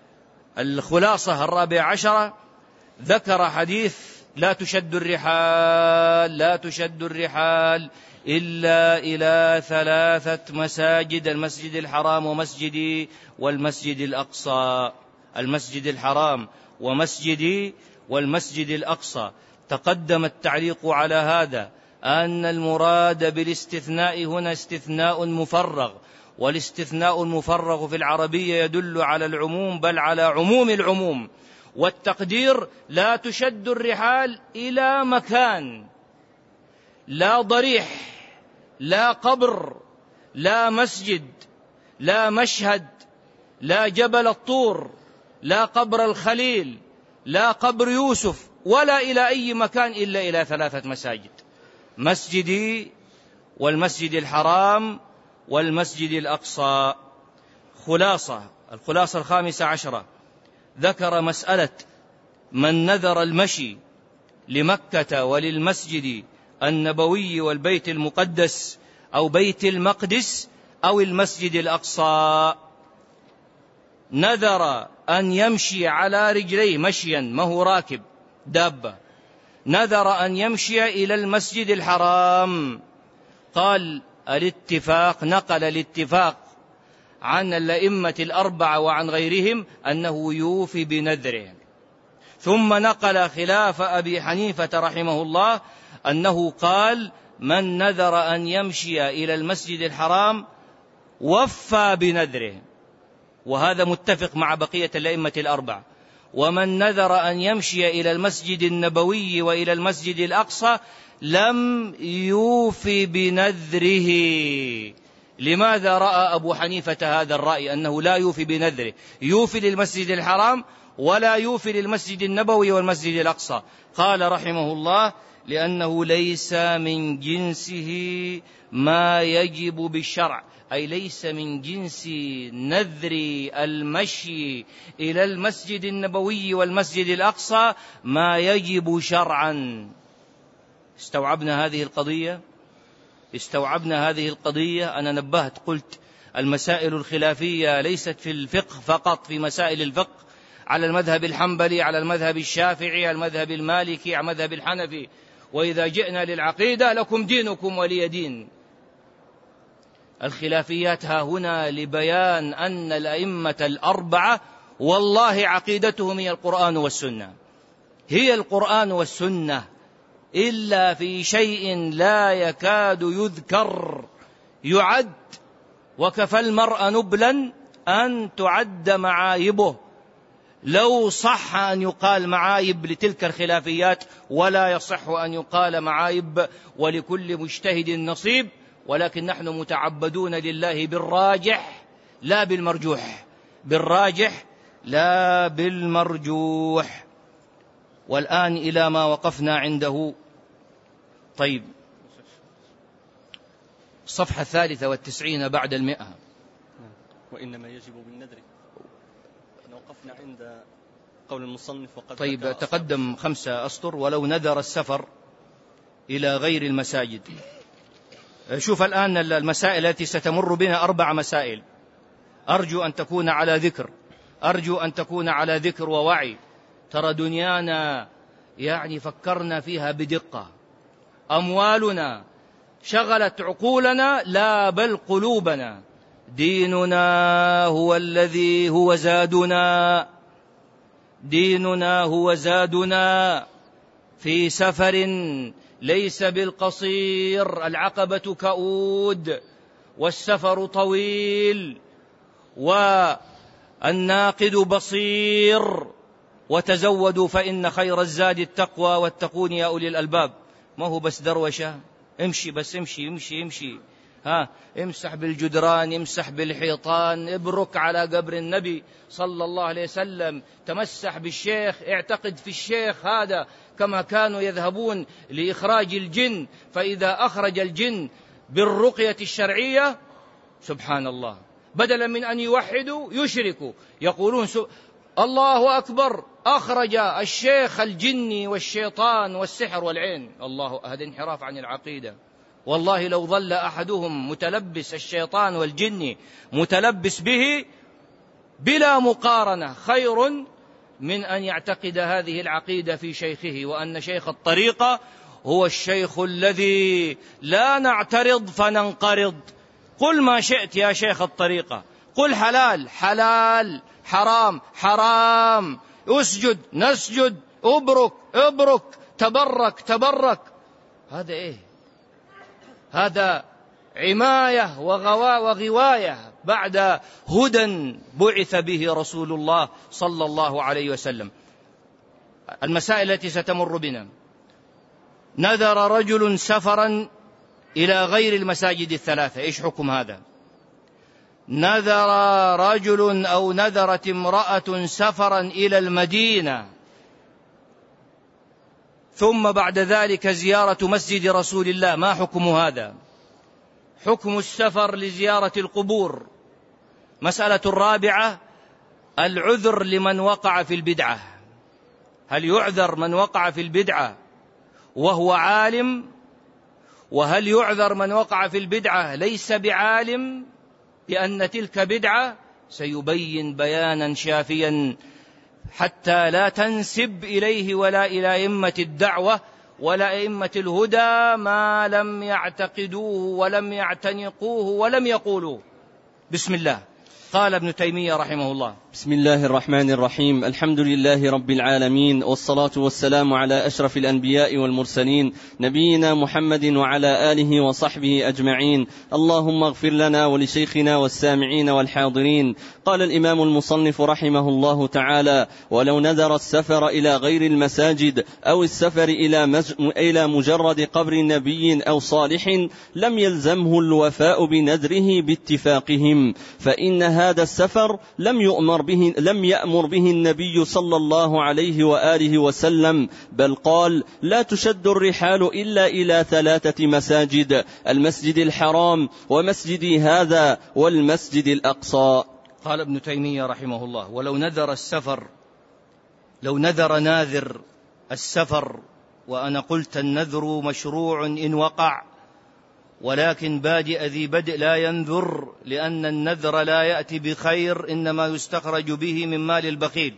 الخلاصة الرابعة عشرة، ذكر حديث: لا تشد الرحال لا تشد الرحال إلا إلى ثلاثة مساجد: المسجد الحرام ومسجدي والمسجد الأقصى. المسجد الحرام ومسجدي والمسجد الأقصى. تقدم التعليق على هذا أن المراد بالاستثناء هنا استثناء مفرغ، والاستثناء المفرغ في العربية يدل على العموم بل على عموم العموم. والتقدير: لا تشد الرحال إلى مكان، لا ضريح، لا قبر، لا مسجد، لا مشهد، لا جبل الطور، لا قبر الخليل، لا قبر يوسف، ولا إلى أي مكان إلا إلى ثلاثة مساجد: مسجدي والمسجد الحرام والمسجد الأقصى. خلاصة الخلاصة الخامسة عشرة: ذكر مسألة من نذر المشي لمكة وللمسجد النبوي والبيت المقدس أو بيت المقدس أو المسجد الأقصى، نذر أن يمشي على رجليه مشيا، ما هو راكب دابة، نذر أن يمشي إلى المسجد الحرام. قال الاتفاق، نقل الاتفاق عن الأئمة الأربعة وعن غيرهم أنه يوفي بنذره. ثم نقل خلاف أبي حنيفة رحمه الله أنه قال من نذر أن يمشي إلى المسجد الحرام وفى بنذره، وهذا متفق مع بقية الأئمة الأربعة. ومن نذر أن يمشي إلى المسجد النبوي وإلى المسجد الأقصى لم يوفي بنذره. لماذا رأى أبو حنيفة هذا الرأي أنه لا يوفي بنذره، يوفي للمسجد الحرام ولا يوفي للمسجد النبوي والمسجد الأقصى؟ قال رحمه الله لأنه ليس من جنسه ما يجب بالشرع، أي ليس من جنس نذر المشي إلى المسجد النبوي والمسجد الأقصى ما يجب شرعا. استوعبنا هذه القضية؟ استوعبنا هذه القضية. أنا نبهت قلت المسائل الخلافية ليست في الفقه فقط، في مسائل الفقه على المذهب الحنبلي، على المذهب الشافعي، على المذهب المالكي، على المذهب الحنفي. وإذا جئنا للعقيدة لكم دينكم ولي دين. الخلافيات ها هنا لبيان أن الأئمة الأربعة والله عقيدتهم هي القرآن والسنة، هي القرآن والسنة، إلا في شيء لا يكاد يذكر يعد، وكفى المرء نبلا أن تعد معايبه. لو صح أن يقال معايب لتلك الخلافيات ولا يصح أن يقال معايب، ولكل مجتهد نصيب، ولكن نحن متعبدون لله بالراجح لا بالمرجوح، بالراجح لا بالمرجوح. والآن إلى ما وقفنا عنده. طيب، الصفحة الثالثة والتسعين بعد المئة. وإنما يجب بالنذر. وقفنا عند قول المصنف وقد طيب تقدم خمسة أسطر: ولو نذر السفر إلى غير المساجد. شوف الآن المسائل التي ستمر بنا أربع مسائل، أرجو أن تكون على ذكر، أرجو أن تكون على ذكر ووعي. ترى دنيانا يعني فكرنا فيها بدقة، أموالنا شغلت عقولنا لا بل قلوبنا. ديننا هو الذي هو زادنا، ديننا هو زادنا في سفر ليس بالقصير، العقبة كؤود والسفر طويل والناقد بصير. وتزودوا فإن خير الزاد التقوى واتقون يا أولي الألباب. ما هو بس دروشة، امشي بس، امشي امشي امشي، ها امسح بالجدران، امسح بالحيطان، ابرك على قبر النبي صلى الله عليه وسلم، تمسح بالشيخ، اعتقد في الشيخ هذا، كما كانوا يذهبون لإخراج الجن، فإذا أخرج الجن بالرقية الشرعية سبحان الله، بدلا من أن يوحدوا يشركوا، يقولون الله أكبر، أخرج الشيخ الجني والشيطان والسحر والعين. الله، هذا انحراف عن العقيدة. والله لو ظل أحدهم متلبس الشيطان والجن متلبس به بلا مقارنة خير من أن يعتقد هذه العقيدة في شيخه، وأن شيخ الطريقة هو الشيخ الذي لا نعترض فننقرض. قل ما شئت يا شيخ الطريقة، قل حلال حلال، حرام حرام، اسجد نسجد، ابرك ابرك، تبرك تبرك، هذا إيه؟ هذا عماية وغواية بعد هدى بعث به رسول الله صلى الله عليه وسلم. المسائل التي ستمر بنا: نذر رجل سفرا إلى غير المساجد الثلاثة، إيش حكم هذا؟ نذر رجل أو نذرت امرأة سفرا إلى المدينة ثم بعد ذلك زيارة مسجد رسول الله، ما حكم هذا؟ حكم السفر لزيارة القبور. مسألة الرابعة: العذر لمن وقع في البدعة، هل يعذر من وقع في البدعة وهو عالم؟ وهل يعذر من وقع في البدعة ليس بعالم بأن تلك بدعة؟ سيبين بيانا شافيا حتى لا تنسب إليه ولا إلى أئمة الدعوة ولا أئمة الهدى ما لم يعتقدوه ولم يعتنقوه ولم يقولوه. بسم الله. قال ابن تيمية رحمه الله: بسم الله الرحمن الرحيم. الحمد لله رب العالمين، والصلاة والسلام على أشرف الأنبياء والمرسلين، نبينا محمد وعلى آله وصحبه أجمعين. اللهم اغفر لنا ولشيخنا والسامعين والحاضرين. قال الإمام المصنف رحمه الله تعالى: ولو نذر السفر إلى غير المساجد أو السفر إلى, مج... إلى مجرد قبر نبي أو صالح لم يلزمه الوفاء بنذره باتفاقهم، فإن هذا السفر لم يؤمر به لم يأمر به النبي صلى الله عليه وآله وسلم، بل قال: لا تشد الرحال إلا إلى ثلاثة مساجد: المسجد الحرام ومسجدي هذا والمسجد الأقصى. قال ابن تيمية رحمه الله: ولو نذر السفر، لو نذر ناذر السفر، وأنا قلت النذر مشروع إن وقع، ولكن بادئ ذي بدء لا ينذر، لأن النذر لا يأتي بخير، إنما يستخرج به من مال البخيل.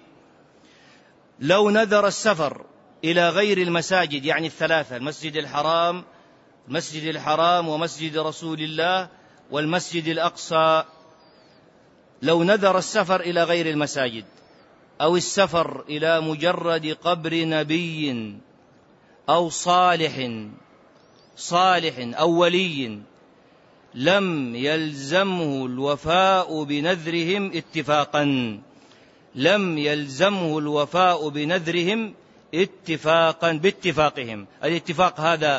لو نذر السفر إلى غير المساجد، يعني الثلاثة: المسجد الحرام المسجد الحرام ومسجد رسول الله والمسجد الأقصى، لو نذر السفر إلى غير المساجد أو السفر إلى مجرد قبر نبي أو صالح صالح أو ولي لم يلزمه الوفاء بنذرهم اتفاقا لم يلزمه الوفاء بنذرهم اتفاقا باتفاقهم. الاتفاق هذا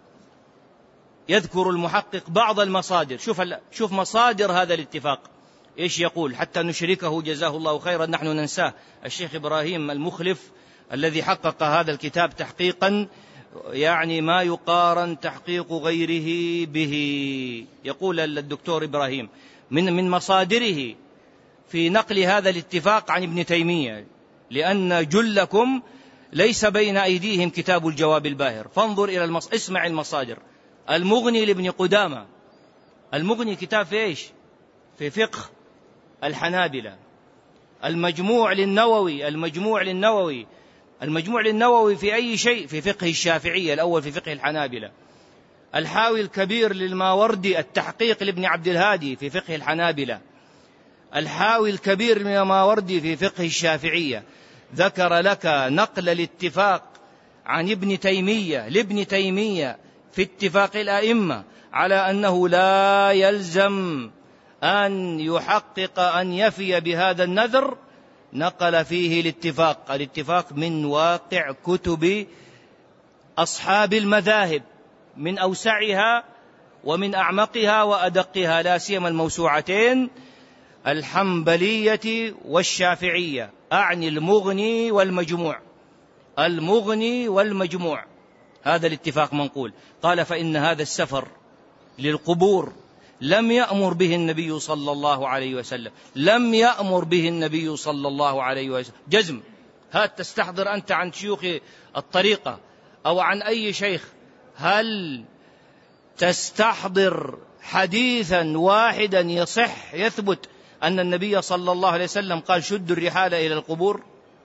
يذكر المحقق بعض المصادر. شوف شوف مصادر هذا الاتفاق إيش يقول حتى نشركه جزاه الله خيرا، نحن ننساه. الشيخ إبراهيم المخلف الذي حقق هذا الكتاب تحقيقا يعني ما يقارن تحقيق غيره به. يقول الدكتور إبراهيم من من مصادره في نقل هذا الاتفاق عن ابن تيمية، لأن جلكم ليس بين أيديهم كتاب الجواب الباهر، فانظر إلى المص... اسمع المصادر. المغني لابن قدامة، المغني كتاب في إيش؟ في فقه الحنابلة. المجموع للنووي المجموع للنووي المجموع للنووي في أي شيء؟ في فقه الشافعية، الأول في فقه الحنابلة. الحاوي الكبير للماوردي التحقيق لابن عبد الهادي في فقه الحنابلة. الحاوي الكبير للماوردي في فقه الشافعية. ذكر لك نقل الاتفاق عن ابن تيمية لابن تيمية في اتفاق الأئمة على أنه لا يلزم أن يحقق أن يفي بهذا النذر. نقل فيه الاتفاق الاتفاق من واقع كتب أصحاب المذاهب، من أوسعها ومن أعمقها وأدقها، لا سيما الموسوعتين الحنبلية والشافعية، أعني المغني والمجموع المغني والمجموع هذا الاتفاق منقول. قال: فإن هذا السفر للقبور لم يأمر به النبي صلى الله عليه وسلم لم يأمر به النبي صلى الله عليه وسلم جزم. هات تستحضر أنت عن شيوخ الطريقة أو عن أي شيخ، هل تستحضر حديثا واحدا يصح يثبت أن النبي صلى الله عليه وسلم قال: شدوا الرحال إلى القبور؟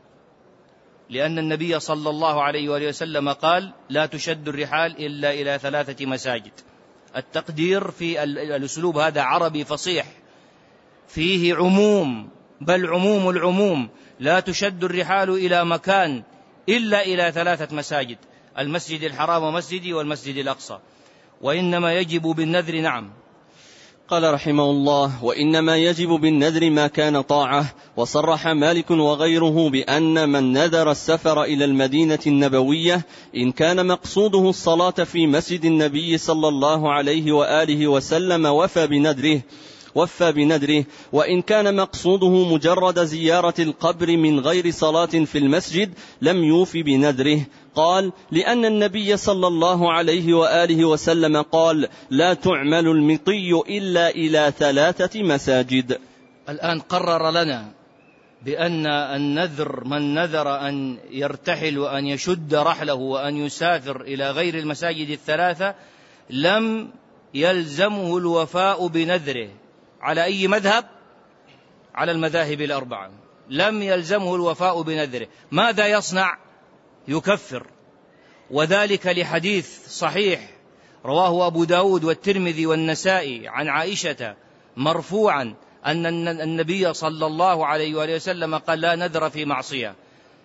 لأن النبي صلى الله عليه وآله وسلم قال: لا تشد الرحال إلا إلى ثلاثة مساجد. التقدير في الأسلوب هذا عربي فصيح فيه عموم، بل عموم العموم. لا تشد الرحال إلى مكان إلا إلى ثلاثة مساجد. المسجد الحرام ومسجدي والمسجد الأقصى. وإنما يجب بالنذر. نعم. قال رحمه الله: وإنما يجب بالنذر ما كان طاعة. وصرح مالك وغيره بأن من نذر السفر إلى المدينة النبوية إن كان مقصوده الصلاة في مسجد النبي صلى الله عليه وآله وسلم وفى بنذره وفى بنذره وإن كان مقصوده مجرد زيارة القبر من غير صلاة في المسجد لم يوف بنذره. قال: لأن النبي صلى الله عليه وآله وسلم قال: لا تعمل المطي إلا إلى ثلاثة مساجد. الآن قرر لنا بأن النذر، من نذر أن يرتحل وأن يشد رحله وأن يسافر إلى غير المساجد الثلاثة لم يلزمه الوفاء بنذره. على أي مذهب؟ على المذاهب الأربعة. لم يلزمه الوفاء بنذره. ماذا يصنع؟ يكفر. وذلك لحديث صحيح رواه أبو داود والترمذي والنسائي عن عائشة مرفوعا أن النبي صلى الله عليه وآله وسلم قال: لا نذر في معصية،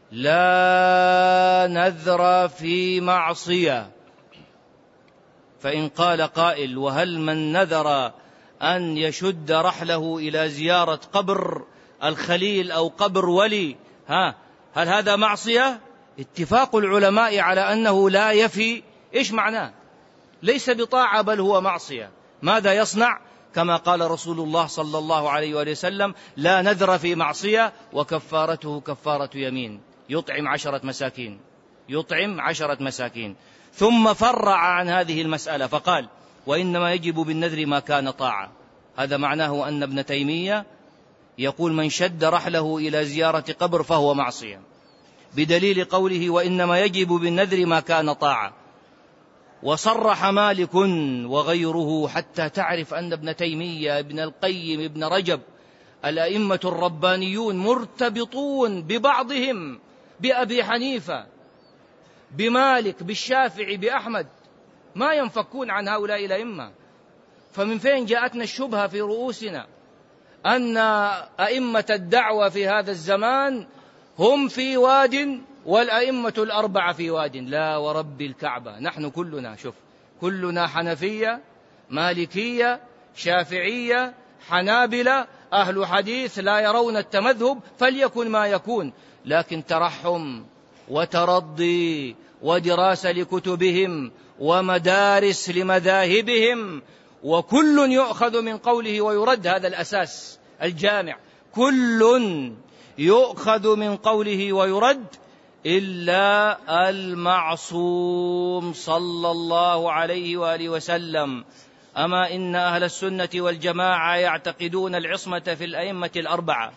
لا نذر في معصية. فإن قال قائل: وهل من نذر أن يشد رحله إلى زيارة قبر الخليل أو قبر ولي، ها هل هذا معصية؟ اتفاق العلماء على أنه لا يفي. إيش معناه؟ ليس بطاعة بل هو معصية. ماذا يصنع؟ كما قال رسول الله صلى الله عليه وآله وسلم: لا نذر في معصية وكفارته كفارة يمين، يطعم عشرة مساكين، يطعم عشرة مساكين. ثم فرع عن هذه المسألة فقال: وإنما يجب بالنذر ما كان طاعة. هذا معناه أن ابن تيمية يقول: من شد رحله إلى زيارة قبر فهو معصية، بدليل قوله: وإنما يجب بالنذر ما كان طاعة. وصرح مالك وغيره حتى تعرف أن ابن تيمية، ابن القيم، ابن رجب، الأئمة الربانيون مرتبطون ببعضهم، بأبي حنيفة، بمالك، بالشافعي، بأحمد، ما ينفكون عن هؤلاء الأئمة. فمن فين جاءتنا الشبهة في رؤوسنا أن أئمة الدعوة في هذا الزمان هم في واد والأئمة الأربعة في واد؟ لا ورب الكعبة، نحن كلنا، شوف، كلنا حنفية، مالكية، شافعية، حنابلة، أهل حديث لا يرون التمذهب، فليكن ما يكون، لكن ترحم وترضي ودراسة لكتبهم ومدارس لمذاهبهم، وكل يؤخذ من قوله ويرد. هذا الأساس الجامع، كل يؤخذ من قوله ويرد إلا المعصوم صلى الله عليه وآله وسلم. أما إن أهل السنة والجماعة يعتقدون العصمة في الأئمة الأربعة.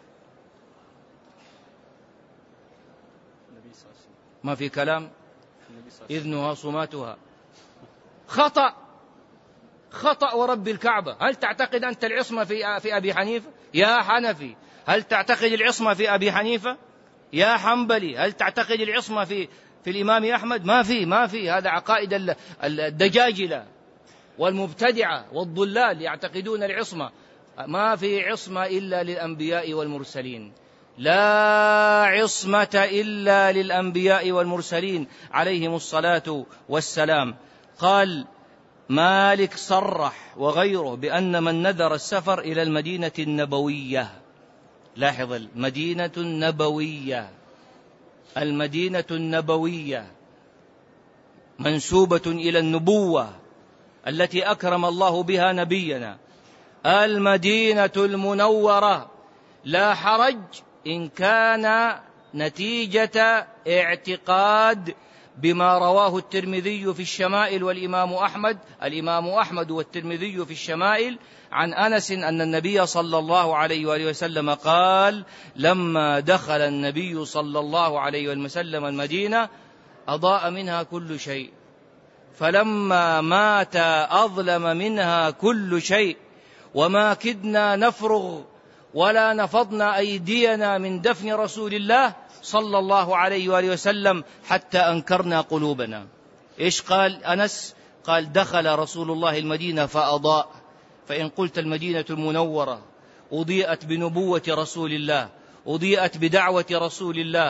ما في كلام، إذنها صماتها. خطأ خطأ ورب الكعبة. هل تعتقد أنت العصمة في في أبي حنيفة يا حنفي؟ هل تعتقد العصمة في أبي حنيفة يا حنبلي؟ هل تعتقد العصمة في في الإمام أحمد؟ ما في ما في هذا عقائد الدجاجلة والمبتدعة والضلال يعتقدون العصمة. ما في عصمة إلا للأنبياء والمرسلين، لا عصمة إلا للأنبياء والمرسلين عليهم الصلاة والسلام. قال مالك صرح وغيره بأن من نذر السفر إلى المدينة النبوية، لاحظ، المدينة النبوية، المدينة النبوية منسوبة إلى النبوة التي أكرم الله بها نبينا، المدينة المنورة، لا حرج إن كان نتيجة اعتقاد بما رواه الترمذي في الشمائل والإمام أحمد الإمام أحمد والترمذي في الشمائل عن أنس أن النبي صلى الله عليه وآله وسلم قال: لما دخل النبي صلى الله عليه وسلم المدينة أضاء منها كل شيء، فلما مات أظلم منها كل شيء، وما كدنا نفرغ ولا نفضنا أيدينا من دفن رسول الله صلى الله عليه وآله وسلم حتى أنكرنا قلوبنا. إيش قال أنس؟ قال: دخل رسول الله المدينة فأضاء. فإن قلت المدينة المنورة أضيئت بنبوة رسول الله، أضيئت بدعوة رسول الله،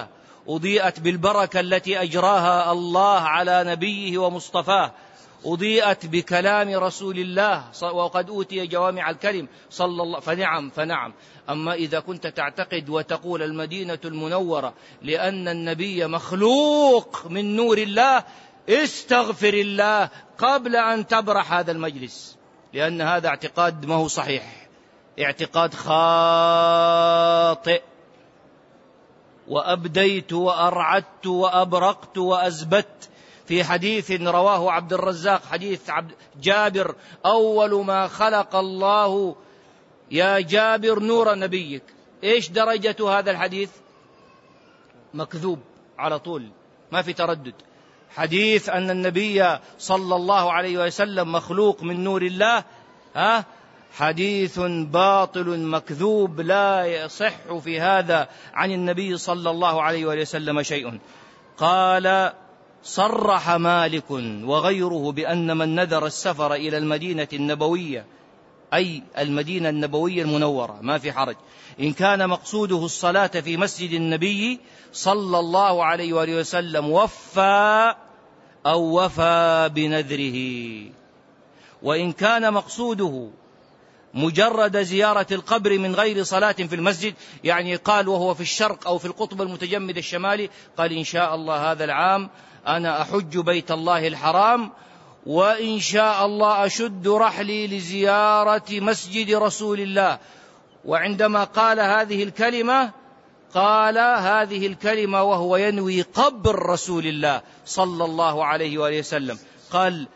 أضيئت بالبركة التي أجراها الله على نبيه ومصطفاه، أضيئت بكلام رسول الله وقد أوتي جوامع الكلم صلى الله، فنعم فنعم. أما إذا كنت تعتقد وتقول المدينة المنورة لأن النبي مخلوق من نور الله، استغفر الله قبل أن تبرح هذا المجلس، لأن هذا اعتقاد ما هو صحيح، اعتقاد خاطئ. وأبديت وأرعدت وأبرقت وأزبت في حديث رواه عبد الرزاق، حديث عبد جابر: أول ما خلق الله يا جابر نور نبيك. إيش درجة هذا الحديث؟ مكذوب على طول، ما في تردد. حديث أن النبي صلى الله عليه وسلم مخلوق من نور الله، ها حديث باطل مكذوب، لا يصح في هذا عن النبي صلى الله عليه وسلم شيء. قال: صرح مالك وغيره بأن من نذر السفر إلى المدينة النبوية، أي المدينة النبوية المنورة، ما في حرج، إن كان مقصوده الصلاة في مسجد النبي صلى الله عليه وآله وسلم، وفى أو وفى بنذره. وإن كان مقصوده مجرد زيارة القبر من غير صلاة في المسجد، يعني قال وهو في الشرق أو في القطب المتجمد الشمالي، قال: إن شاء الله هذا العام أنا أحج بيت الله الحرام، وإن شاء الله أشد رحلي لزيارة مسجد رسول الله. وعندما قال هذه الكلمة، قال هذه الكلمة وهو ينوي قبر رسول الله صلى الله عليه وآله وسلم. قال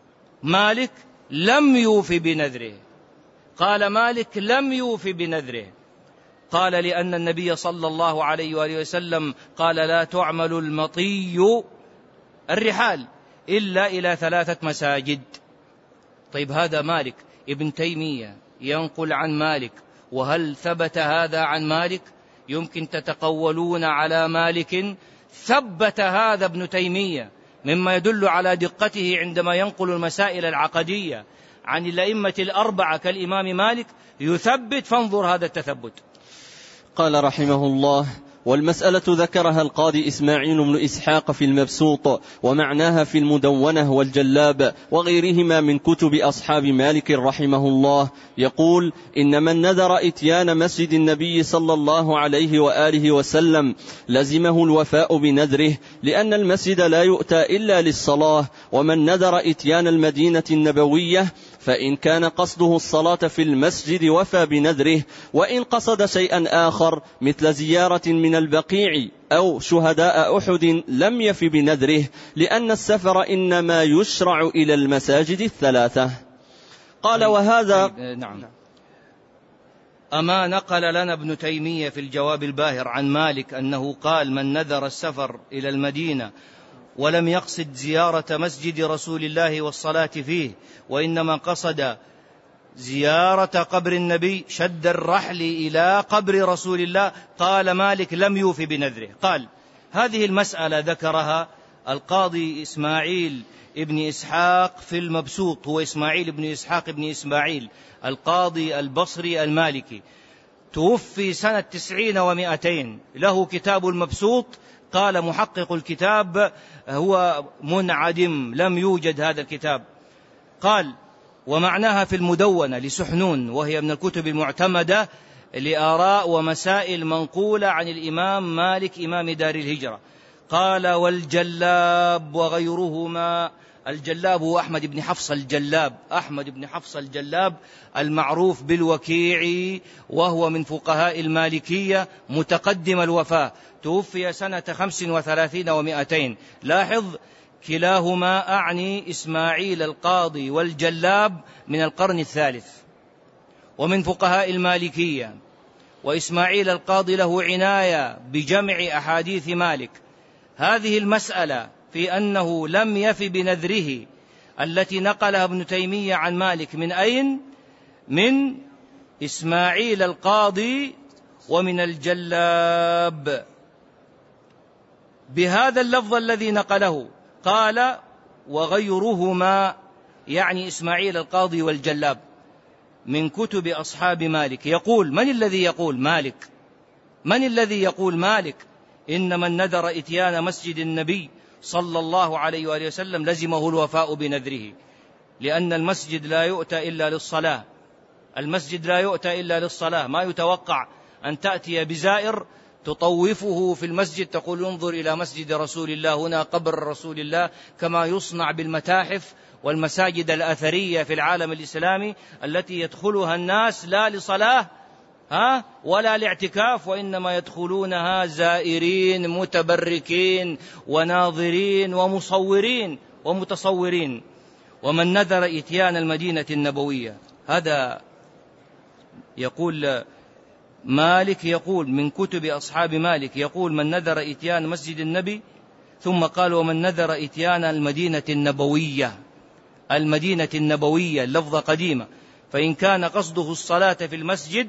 مالك: لم يوفي بنذره. قال مالك: لم يوفي بنذره. قال: لأن النبي صلى الله عليه وآله وسلم قال: لا تعمل المطي الرحال إلا إلى ثلاثة مساجد. طيب، هذا مالك. ابن تيمية ينقل عن مالك، وهل ثبت هذا عن مالك؟ يمكن تتقولون على مالك، ثبت هذا ابن تيمية، مما يدل على دقته عندما ينقل المسائل العقدية عن الأئمة الأربعة كالإمام مالك، يثبت. فانظر هذا التثبت. قال رحمه الله: والمسألة ذكرها القاضي إسماعيل بن إسحاق في المبسوط، ومعناها في المدونة والجلاب وغيرهما من كتب أصحاب مالك رحمه الله. يقول: إن من نذر إتيان مسجد النبي صلى الله عليه وآله وسلم لزمه الوفاء بنذره، لأن المسجد لا يؤتى إلا للصلاة. ومن نذر إتيان المدينة النبوية فإن كان قصده الصلاة في المسجد وفى بنذره، وإن قصد شيئا آخر مثل زيارة من البقيع أو شهداء أحد لم يف بنذره، لأن السفر إنما يشرع إلى المساجد الثلاثة. قال: وهذا نعم. أما نقل لنا ابن تيمية في الجواب الباهر عن مالك أنه قال: من نذر السفر إلى المدينة ولم يقصد زيارة مسجد رسول الله والصلاة فيه، وإنما قصد زيارة قبر النبي، شد الرحل إلى قبر رسول الله، قال مالك: لم يوفي بنذره. قال: هذه المسألة ذكرها القاضي إسماعيل ابن إسحاق في المبسوط، هو إسماعيل ابن إسحاق ابن إسماعيل القاضي البصري المالكي، توفي سنة تسعين ومائتين، له كتاب المبسوط. قال محقق الكتاب: هو منعدم، لم يوجد هذا الكتاب. قال: ومعناها في المدونة لسحنون، وهي من الكتب المعتمدة لآراء ومسائل منقولة عن الإمام مالك إمام دار الهجرة. قال: والجلاب وغيرهما. الجلاب هو أحمد بن حفص الجلاب، أحمد بن حفص الجلاب المعروف بالوكيع، وهو من فقهاء المالكية متقدم الوفاة، توفي سنة خمس وثلاثين ومائتين. لاحظ، كلاهما أعني إسماعيل القاضي والجلاب من القرن الثالث ومن فقهاء المالكية. وإسماعيل القاضي له عناية بجمع أحاديث مالك. هذه المسألة في أنه لم يف بنذره التي نقلها ابن تيمية عن مالك، من أين؟ من إسماعيل القاضي ومن الجلاب، بهذا اللفظ الذي نقله. قال: وغيرهما، يعني إسماعيل القاضي والجلاب من كتب أصحاب مالك. يقول: من الذي يقول مالك؟ من الذي يقول مالك إن من نذر إتيان مسجد النبي صلى الله عليه وآله وسلم لزمه الوفاء بنذره، لأن المسجد لا يؤتى إلا للصلاة، المسجد لا يؤتى إلا للصلاة. ما يتوقع أن تأتي بزائر تطوفه في المسجد تقول انظر إلى مسجد رسول الله، هنا قبر رسول الله، كما يصنع بالمتاحف والمساجد الأثرية في العالم الإسلامي التي يدخلها الناس لا لصلاة ها ولا لاعتكاف، وإنما يدخلونها زائرين متبركين وناظرين ومصورين ومتصورين. ومن نذر إتيان المدينة النبوية، هذا يقول مالك، يقول من كتب أصحاب مالك، يقول من نذر إتيان مسجد النبي، ثم قال ومن نذر إتيان المدينة النبوية. المدينة النبوية اللفظة قديمة، فإن كان قصده الصلاة في المسجد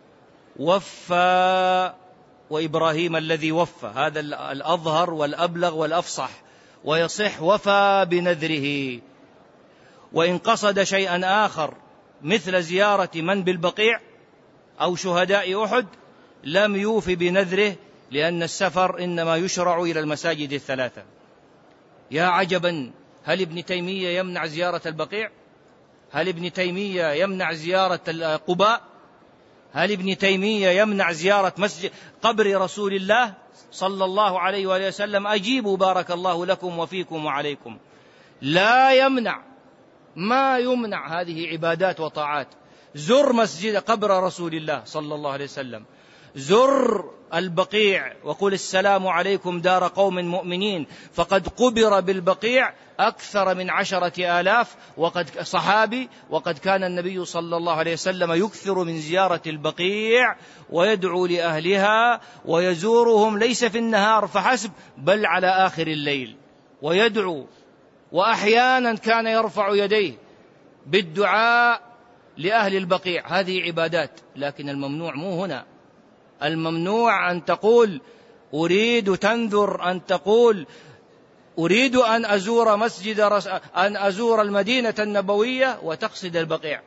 وفى، وإبراهيم الذي وفى، هذا الأظهر والأبلغ والأفصح، ويصح وفى بنذره. وإن قصد شيئا آخر مثل زيارة من بالبقيع أو شهداء أحد لم يوف بنذره، لأن السفر إنما يشرع إلى المساجد الثلاثة. يا عجبا، هل ابن تيمية يمنع زيارة البقيع؟ هل ابن تيمية يمنع زيارة قباء؟ هل ابن تيمية يمنع زيارة مسجد قبر رسول الله صلى الله عليه وآله وسلم؟ أجيبوا بارك الله لكم وفيكم وعليكم. لا يمنع، ما يمنع، هذه عبادات وطاعات. زر مسجد قبر رسول الله صلى الله عليه وسلم، زر البقيع وقل السلام عليكم دار قوم مؤمنين، فقد قبر بالبقيع أكثر من عشرة آلاف وقد صحابي، وقد كان النبي صلى الله عليه وسلم يكثر من زيارة البقيع ويدعو لأهلها ويزورهم ليس في النهار فحسب بل على آخر الليل ويدعو، وأحيانا كان يرفع يديه بالدعاء لأهل البقيع. هذه عبادات، لكن الممنوع مو هنا. الممنوع أن تقول أريد تنذر أن تقول أريد أن أزور مسجد رس... أن أزور المدينة النبوية وتقصد البقيع،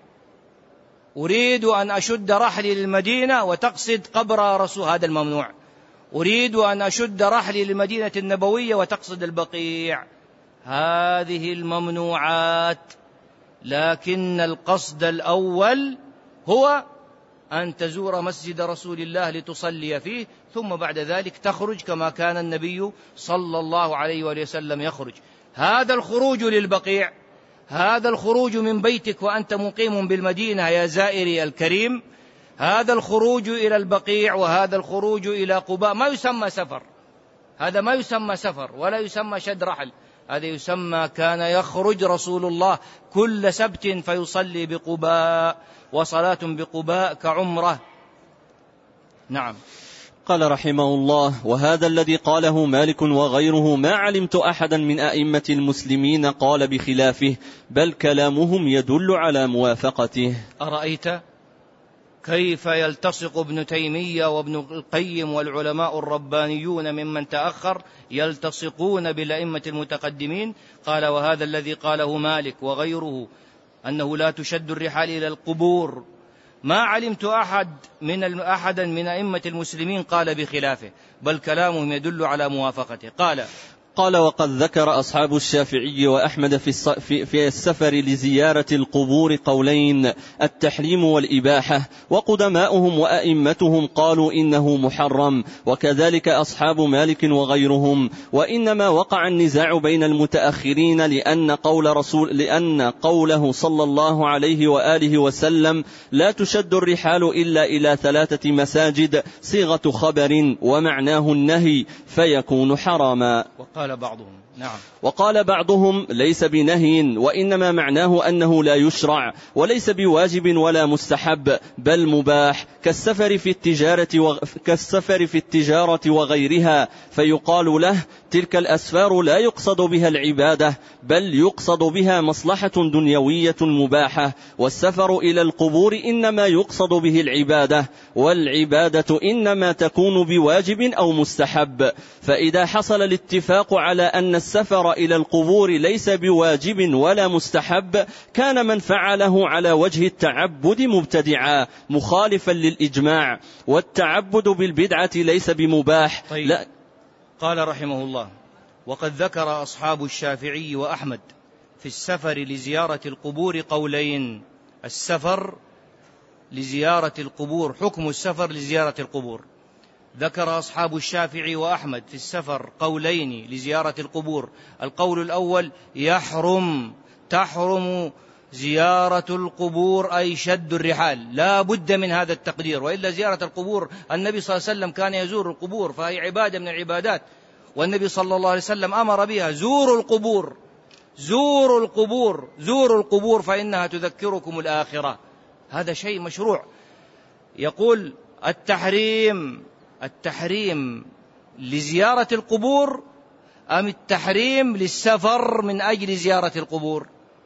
أريد أن أشد رحلي للمدينة وتقصد قبر رسول، هذا الممنوع. أريد أن أشد رحلي للمدينة النبوية وتقصد البقيع، هذه الممنوعات. لكن القصد الأول هو أن تزور مسجد رسول الله لتصلي فيه، ثم بعد ذلك تخرج كما كان النبي صلى الله عليه وآله وسلم يخرج. هذا الخروج للبقيع، هذا الخروج من بيتك وأنت مقيم بالمدينة يا زائري الكريم، هذا الخروج إلى البقيع وهذا الخروج إلى قباء ما يسمى سفر، هذا ما يسمى سفر ولا يسمى شد رحل، هذا يسمى كان يخرج رسول الله كل سبت فيصلي بقباء، وصلاة بقباء كعمرة. نعم. قال رحمه الله: وهذا الذي قاله مالك وغيره ما علمت أحدا من أئمة المسلمين قال بخلافه، بل كلامهم يدل على موافقته. أرأيت كيف يلتصق ابن تيمية وابن القيم والعلماء الربانيون ممن تأخر يلتصقون بالأئمة المتقدمين؟ قال: وهذا الذي قاله مالك وغيره أنه لا تشد الرحال إلى القبور، ما علمت أحد من أحدا من أئمة المسلمين قال بخلافه، بل كلامهم يدل على موافقته. قال قال وقد ذكر أصحاب الشافعي وأحمد في, في السفر لزيارة القبور قولين: التحريم والإباحة، وقدماؤهم وأئمتهم قالوا إنه محرم، وكذلك أصحاب مالك وغيرهم. وإنما وقع النزاع بين المتأخرين لأن قول رسول لأن قوله صلى الله عليه وآله وسلم لا تشد الرحال إلا إلى ثلاثة مساجد صيغة خبر ومعناه النهي فيكون حراما. وقال بعضهم نعم وقال بعضهم ليس بنهي، وإنما معناه أنه لا يشرع وليس بواجب ولا مستحب بل مباح، كالسفر في التجارة و... كالسفر في التجارة وغيرها، فيقال له تلك الأسفار لا يقصد بها العبادة بل يقصد بها مصلحة دنيوية مباحة، والسفر إلى القبور إنما يقصد به العبادة، والعبادة إنما تكون بواجب أو مستحب. فإذا حصل الاتفاق على أن السفر إلى القبور ليس بواجب ولا مستحب كان من فعله على وجه التعبد مبتدعا مخالفا للإجماع، والتعبد بالبدعة ليس بمباح. طيب. لا قال رحمه الله: وقد ذكر أصحاب الشافعي وأحمد في السفر لزيارة القبور قولين. السفر لزيارة القبور، حكم السفر لزيارة القبور. ذكر أصحاب الشافعي وأحمد في السفر قولين لزيارة القبور. القول الأول: يحرم، تحرم زيارة القبور، أي شد الرحال، لا بد من هذا التقدير، وإلا زيارة القبور، النبي صلى الله عليه وسلم كان يزور القبور، فهي عبادة من العبادات، والنبي صلى الله عليه وسلم أمر بها: زوروا القبور، زوروا القبور، زوروا القبور فإنها تذكركم الآخرة. هذا شيء مشروع. يقول: التحريم، التحريم لزيارة القبور أم التحريم للسفر من أجل زيارة القبور؟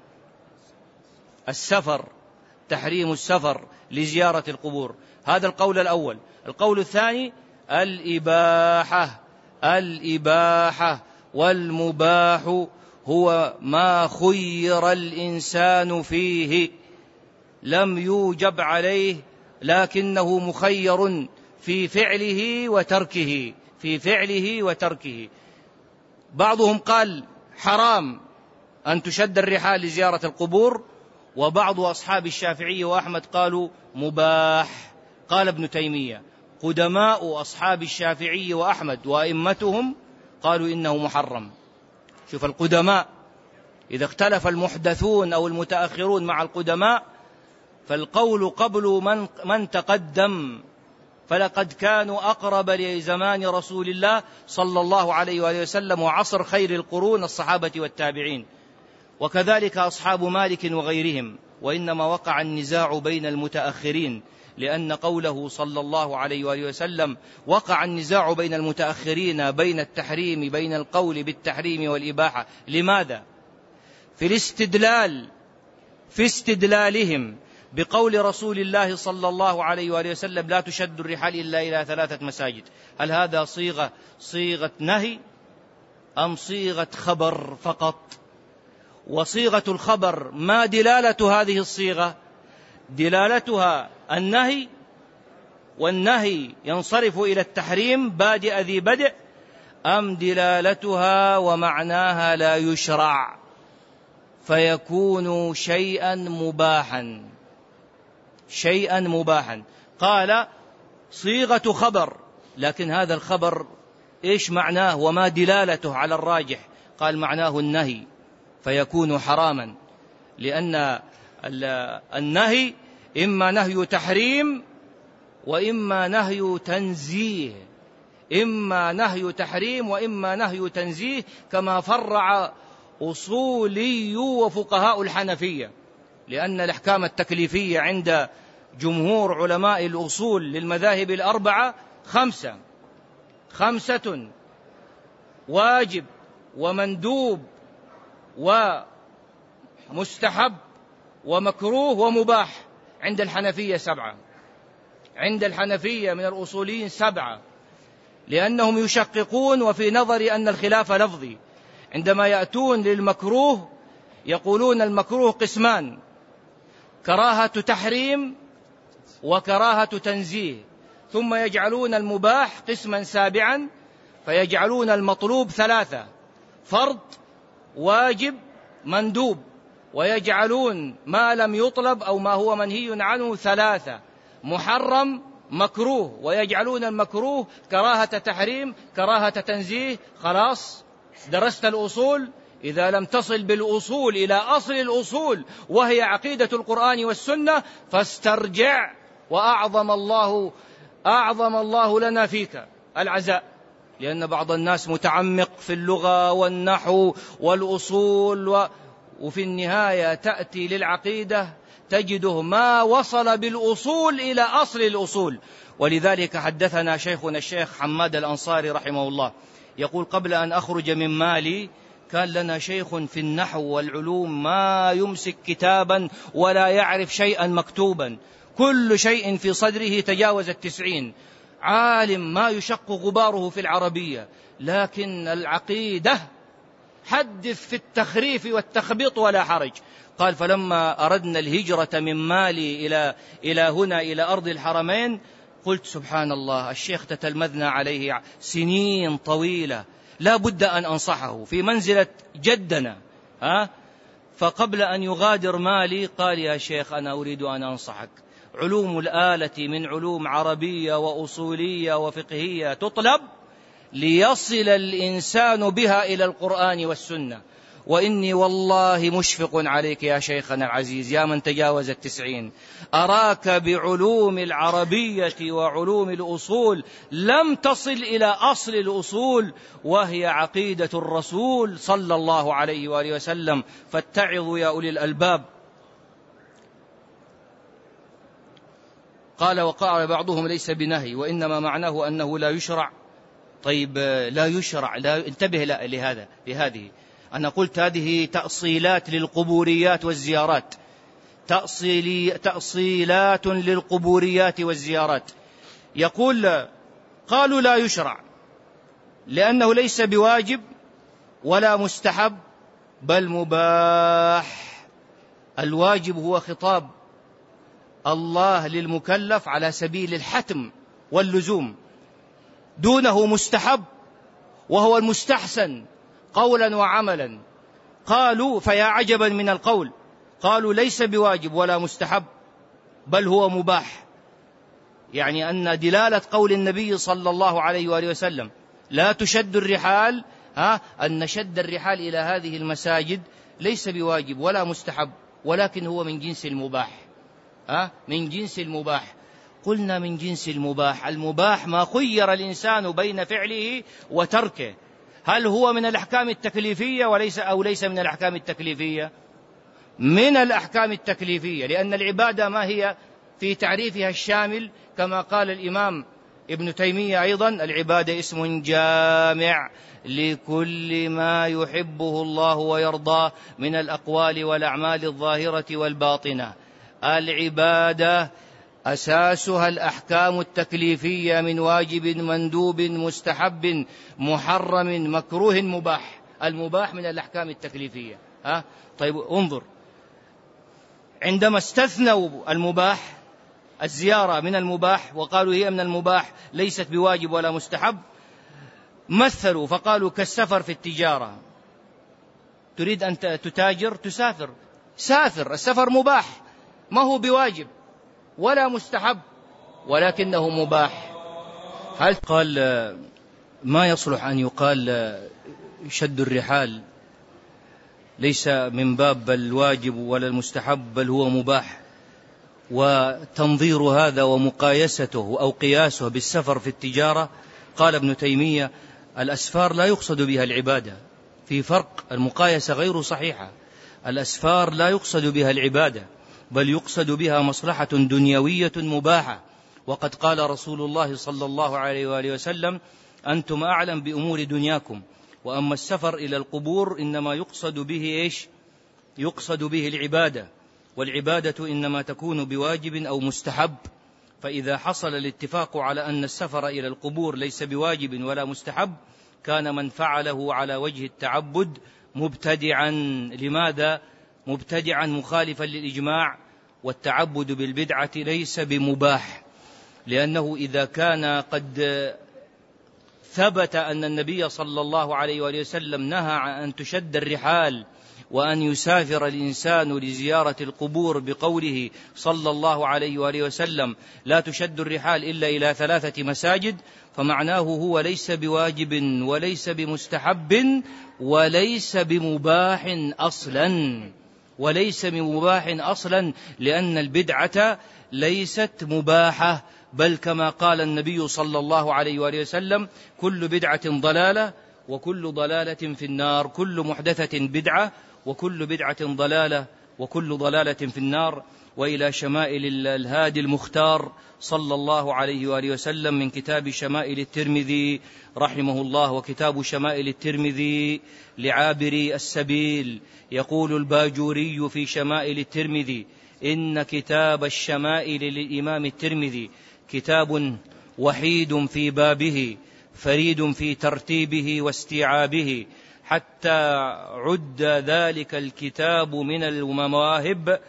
السفر، تحريم السفر لزيارة القبور، هذا القول الأول. القول الثاني: الإباحة، الإباحة، والمباح هو ما خير الإنسان فيه، لم يوجب عليه لكنه مخير في فعله وتركه، في فعله وتركه. بعضهم قال حرام أن تشد الرحال لزيارة القبور، وبعض أصحاب الشافعي وأحمد قالوا مباح. قال ابن تيمية: قدماء أصحاب الشافعي وأحمد وأئمتهم قالوا إنه محرم. شوف القدماء، إذا اختلف المحدثون أو المتأخرون مع القدماء فالقول قبل من, من تقدم، فلقد كانوا أقرب لزمان رسول الله صلى الله عليه وآله وسلم وعصر خير القرون الصحابة والتابعين، وكذلك أصحاب مالك وغيرهم. وإنما وقع النزاع بين المتأخرين، لأن قوله صلى الله عليه وآله وسلم وقع النزاع بين المتأخرين بين التحريم، بين القول بالتحريم والإباحة. لماذا؟ في الاستدلال، في استدلالهم بقول رسول الله صلى الله عليه وآله وسلم: لا تشد الرحال إلا إلى ثلاثة مساجد. هل هذا صيغة صيغة نهي أم صيغة خبر فقط؟ وصيغة الخبر ما دلالة هذه الصيغة؟ دلالتها النهي، والنهي ينصرف إلى التحريم بادئ ذي بدء، أم دلالتها ومعناها لا يشرع فيكون شيئا مباحا، شيئا مباحا؟ قال صيغة خبر، لكن هذا الخبر إيش معناه وما دلالته على الراجح؟ قال معناه النهي فيكون حراما، لأن النهي إما نهي تحريم وإما نهي تنزيه، إما نهي تحريم وإما نهي تنزيه، كما فرع أصولي وفقهاء الحنفية، لأن الأحكام التكليفية عند جمهور علماء الأصول للمذاهب الأربعة خمسة، خمسة: واجب ومندوب ومستحب ومكروه ومباح. عند الحنفية سبعة، عند الحنفية من الأصوليين سبعة، لأنهم يشققون، وفي نظري أن الخلاف لفظي. عندما يأتون للمكروه يقولون المكروه قسمان: كراهة تحريم وكراهة تنزيه، ثم يجعلون المباح قسما سابعا فيجعلون المطلوب ثلاثة: فرض، واجب، مندوب، ويجعلون ما لم يطلب أو ما هو منهي عنه ثلاثة: محرم، مكروه، ويجعلون المكروه كراهة تحريم، كراهة تنزيه. خلاص درست الأصول، إذا لم تصل بالأصول إلى أصل الأصول وهي عقيدة القرآن والسنة فاسترجع، وأعظم الله أعظم الله لنا فيك العزاء، لأن بعض الناس متعمق في اللغة والنحو والأصول و... وفي النهاية تأتي للعقيدة تجده ما وصل بالأصول إلى أصل الأصول. ولذلك حدثنا شيخنا الشيخ حماد الأنصاري رحمه الله يقول: قبل أن أخرج من مالي كان لنا شيخ في النحو والعلوم ما يمسك كتابا ولا يعرف شيئا مكتوبا، كل شيء في صدره تجاوز التسعين، عالم ما يشق غباره في العربية، لكن العقيدة حدث في التخريف والتخبيط ولا حرج. قال: فلما أردنا الهجرة من مالي إلى إلى هنا إلى أرض الحرمين قلت سبحان الله، الشيخ تتلمذنا عليه سنين طويلة، لا بد أن أنصحه في منزلة جدنا، ها؟ فقبل أن يغادر مالي قال يا شيخ أنا أريد أن أنصحك، علوم الآلة من علوم عربية وأصولية وفقهية تطلب ليصل الإنسان بها إلى القرآن والسنة، وإني والله مشفق عليك يا شيخنا العزيز يا من تجاوز التسعين، أراك بعلوم العربية وعلوم الأصول لم تصل إلى أصل الأصول وهي عقيدة الرسول صلى الله عليه وآله وسلم، فاتعظوا يا أولي الألباب. قال وقال بعضهم ليس بنهي وإنما معناه أنه لا يشرع. طيب لا يشرع، لا انتبه لهذا لهذه أنا قلت هذه تأصيلات للقبوريات والزيارات، تأصيلي تأصيلات للقبوريات والزيارات. يقول قالوا لا يشرع لأنه ليس بواجب ولا مستحب بل مباح. الواجب هو خطاب الله للمكلف على سبيل الحتم واللزوم، دونه مستحب وهو المستحسن قولا وعملا. قالوا فيا عجبا من القول، قالوا ليس بواجب ولا مستحب بل هو مباح، يعني أن دلالة قول النبي صلى الله عليه وآله وسلم لا تشد الرحال، ها، أن شد الرحال إلى هذه المساجد ليس بواجب ولا مستحب ولكن هو من جنس المباح، ها، من جنس المباح. قلنا من جنس المباح، المباح ما خير الإنسان بين فعله وتركه، هل هو من الأحكام التكليفية وليس أو ليس من الأحكام التكليفية؟ من الأحكام التكليفية، لأن العبادة ما هي في تعريفها الشامل كما قال الإمام ابن تيمية أيضا العبادة اسم جامع لكل ما يحبه الله ويرضاه من الأقوال والأعمال الظاهرة والباطنة. العبادة أساسها الأحكام التكليفية من واجب مندوب مستحب محرم مكروه مباح. المباح من الأحكام التكليفية، ها؟ طيب انظر، عندما استثنوا المباح الزيارة من المباح وقالوا هي من المباح ليست بواجب ولا مستحب، مثلوا فقالوا كالسفر في التجارة، تريد أن تتاجر تسافر، سافر، السفر مباح ما هو بواجب ولا مستحب ولكنه مباح. هل قال ما يصلح أن يقال شد الرحال ليس من باب الواجب ولا المستحب بل هو مباح، وتنظير هذا ومقايسته أو قياسه بالسفر في التجارة؟ قال ابن تيمية الأسفار لا يقصد بها العبادة، في فرق، المقايسة غير صحيحة، الأسفار لا يقصد بها العبادة بل يقصد بها مصلحة دنيوية مباحة، وقد قال رسول الله صلى الله عليه وآله وسلم أنتم أعلم بأمور دنياكم، وأما السفر إلى القبور إنما يقصد به إيش؟ يقصد به العبادة، والعبادة إنما تكون بواجب أو مستحب. فإذا حصل الاتفاق على أن السفر إلى القبور ليس بواجب ولا مستحب كان من فعله على وجه التعبد مبتدعا. لماذا؟ مبتدعا مخالفا للإجماع، والتعبد بالبدعة ليس بمباح، لأنه إذا كان قد ثبت أن النبي صلى الله عليه وآله وسلم نهى عن أن تشد الرحال وأن يسافر الإنسان لزيارة القبور بقوله صلى الله عليه وآله وسلم لا تشد الرحال إلا إلى ثلاثة مساجد، فمعناه هو ليس بواجب وليس بمستحب وليس بمباح أصلا، وليس بمباح أصلا، لأن البدعة ليست مباحة، بل كما قال النبي صلى الله عليه وآله وسلم كل بدعة ضلالة وكل ضلالة في النار، كل محدثة بدعة وكل بدعة ضلالة وكل ضلالة في النار. وإلى شمائل الهادي المختار صلى الله عليه وآله وسلم من كتاب شمائل الترمذي رحمه الله، وكتاب شمائل الترمذي لعابري السبيل، يقول الباجوري في شمائل الترمذي إن كتاب الشمائل للإمام الترمذي كتاب وحيد في بابه فريد في ترتيبه واستيعابه، حتى عد ذلك الكتاب من المواهب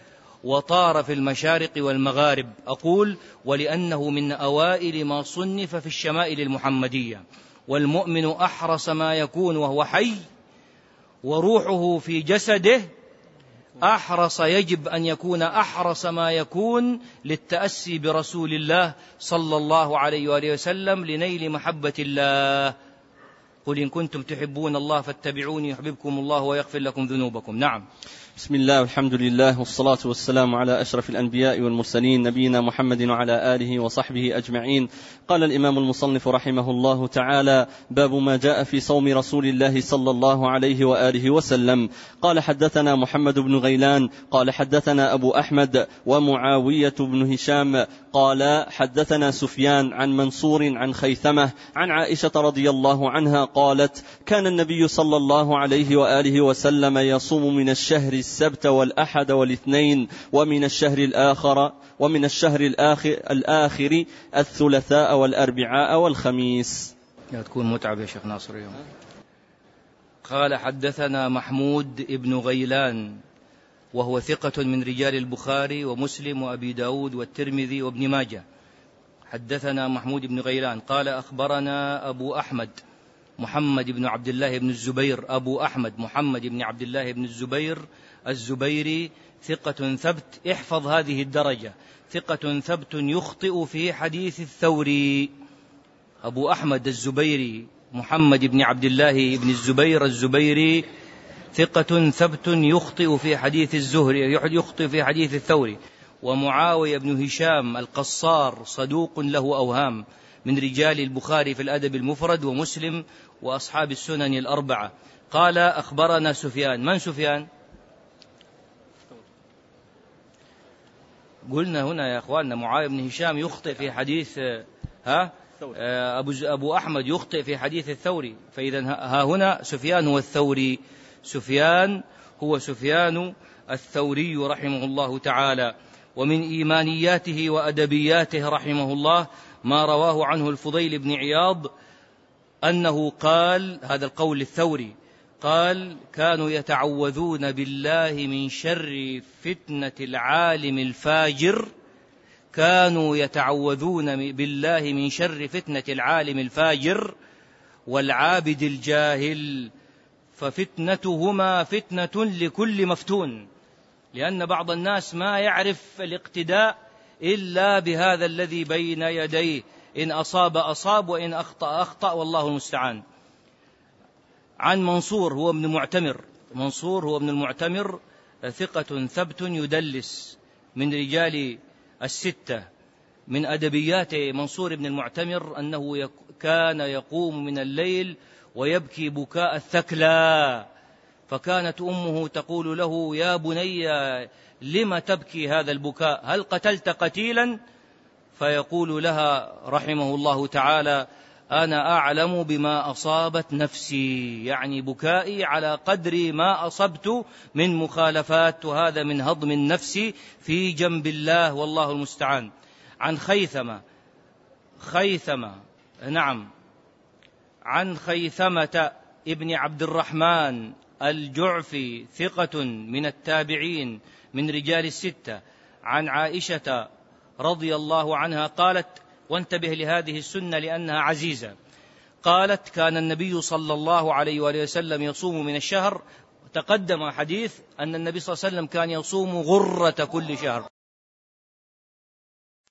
وطار في المشارق والمغارب. أقول ولأنه من أوائل ما صنف في الشمائل المحمدية، والمؤمن أحرص ما يكون وهو حي وروحه في جسده، أحرص يجب أن يكون أحرص ما يكون للتأسي برسول الله صلى الله عليه وآله وسلم لنيل محبة الله. قل إن كنتم تحبون الله فاتبعوني يحببكم الله ويغفر لكم ذنوبكم. نعم. بسم الله والحمد لله والصلاة والسلام على أشرف الأنبياء والمرسلين نبينا محمد وعلى آله وصحبه أجمعين. قال الإمام المصنف رحمه الله تعالى: باب ما جاء في صوم رسول الله صلى الله عليه وآله وسلم. قال: حدثنا محمد بن غيلان قال حدثنا أبو أحمد ومعاوية بن هشام قال حدثنا سفيان عن منصور عن خيثمة عن عائشة رضي الله عنها قالت: كان النبي صلى الله عليه وآله وسلم يصوم من الشهر السبت والأحد والاثنين، ومن الشهر الآخر ومن الشهر الآخر, الآخر الثلاثاء والأربعاء والخميس. لا تكون متعب يا شيخ ناصر اليوم. قال: حدثنا محمود ابن غيلان وهو ثقة من رجال البخاري ومسلم وأبي داود والترمذي وابن ماجه. حدثنا محمود بن غيلان قال: أخبرنا أبو أحمد محمد بن عبد الله بن الزبير. أبو أحمد محمد بن عبد الله بن الزبير الزبيري ثقة ثبت. احفظ هذه الدرجة: ثقة ثبت يخطئ في حديث الثوري. أبو أحمد الزبيري محمد بن عبد الله بن الزبير الزبيري ثقة ثبت يخطئ في حديث الزهري يخطئ في حديث الثوري. ومعاوية بن هشام القصار صدوق له أوهام، من رجال البخاري في الأدب المفرد ومسلم وأصحاب السنن الأربعة. قال: أخبرنا سفيان. من سفيان؟ قلنا هنا يا أخواننا معاوية بن هشام يخطئ في حديث ها أبو, أبو أحمد يخطئ في حديث الثوري، فإذا ها هنا سفيان هو الثوري. سفيان هو سفيان الثوري رحمه الله تعالى. ومن إيمانياته وأدبياته رحمه الله ما رواه عنه الفضيل بن عياض أنه قال، هذا القول الثوري، قال: كانوا يتعوذون بالله من شر فتنة العالم الفاجر كانوا يتعوذون بالله من شر فتنة العالم الفاجر والعابد الجاهل، ففتنتهما فتنة لكل مفتون، لأن بعض الناس ما يعرف الاقتداء إلا بهذا الذي بين يديه، إن أصاب أصاب وإن أخطأ أخطأ، والله المستعان. عن منصور هو ابن معتمر منصور هو ابن المعتمر ثقة ثبت يدلس، من رجال الستة. من أدبيات منصور بن المعتمر أنه كان يقوم من الليل ويبكي بكاء الثكلى، فكانت أمه تقول له: يا بني لم تبكي هذا البكاء؟ هل قتلت قتيلا؟ فيقول لها رحمه الله تعالى: أنا أعلم بما أصابت نفسي، يعني بكائي على قدر ما أصبت من مخالفات، وهذا من هضم النفس في جنب الله، والله المستعان. عن خيثمة خيثمة نعم عن خيثمة ابن عبد الرحمن الجعفي ثقة من التابعين من رجال الستة. عن عائشة رضي الله عنها قالت، وانتبه لهذه السنة لأنها عزيزة، قالت: كان النبي صلى الله عليه وآله وسلم يصوم من الشهر. تقدم حديث أن النبي صلى الله عليه وسلم كان يصوم غرة كل شهر،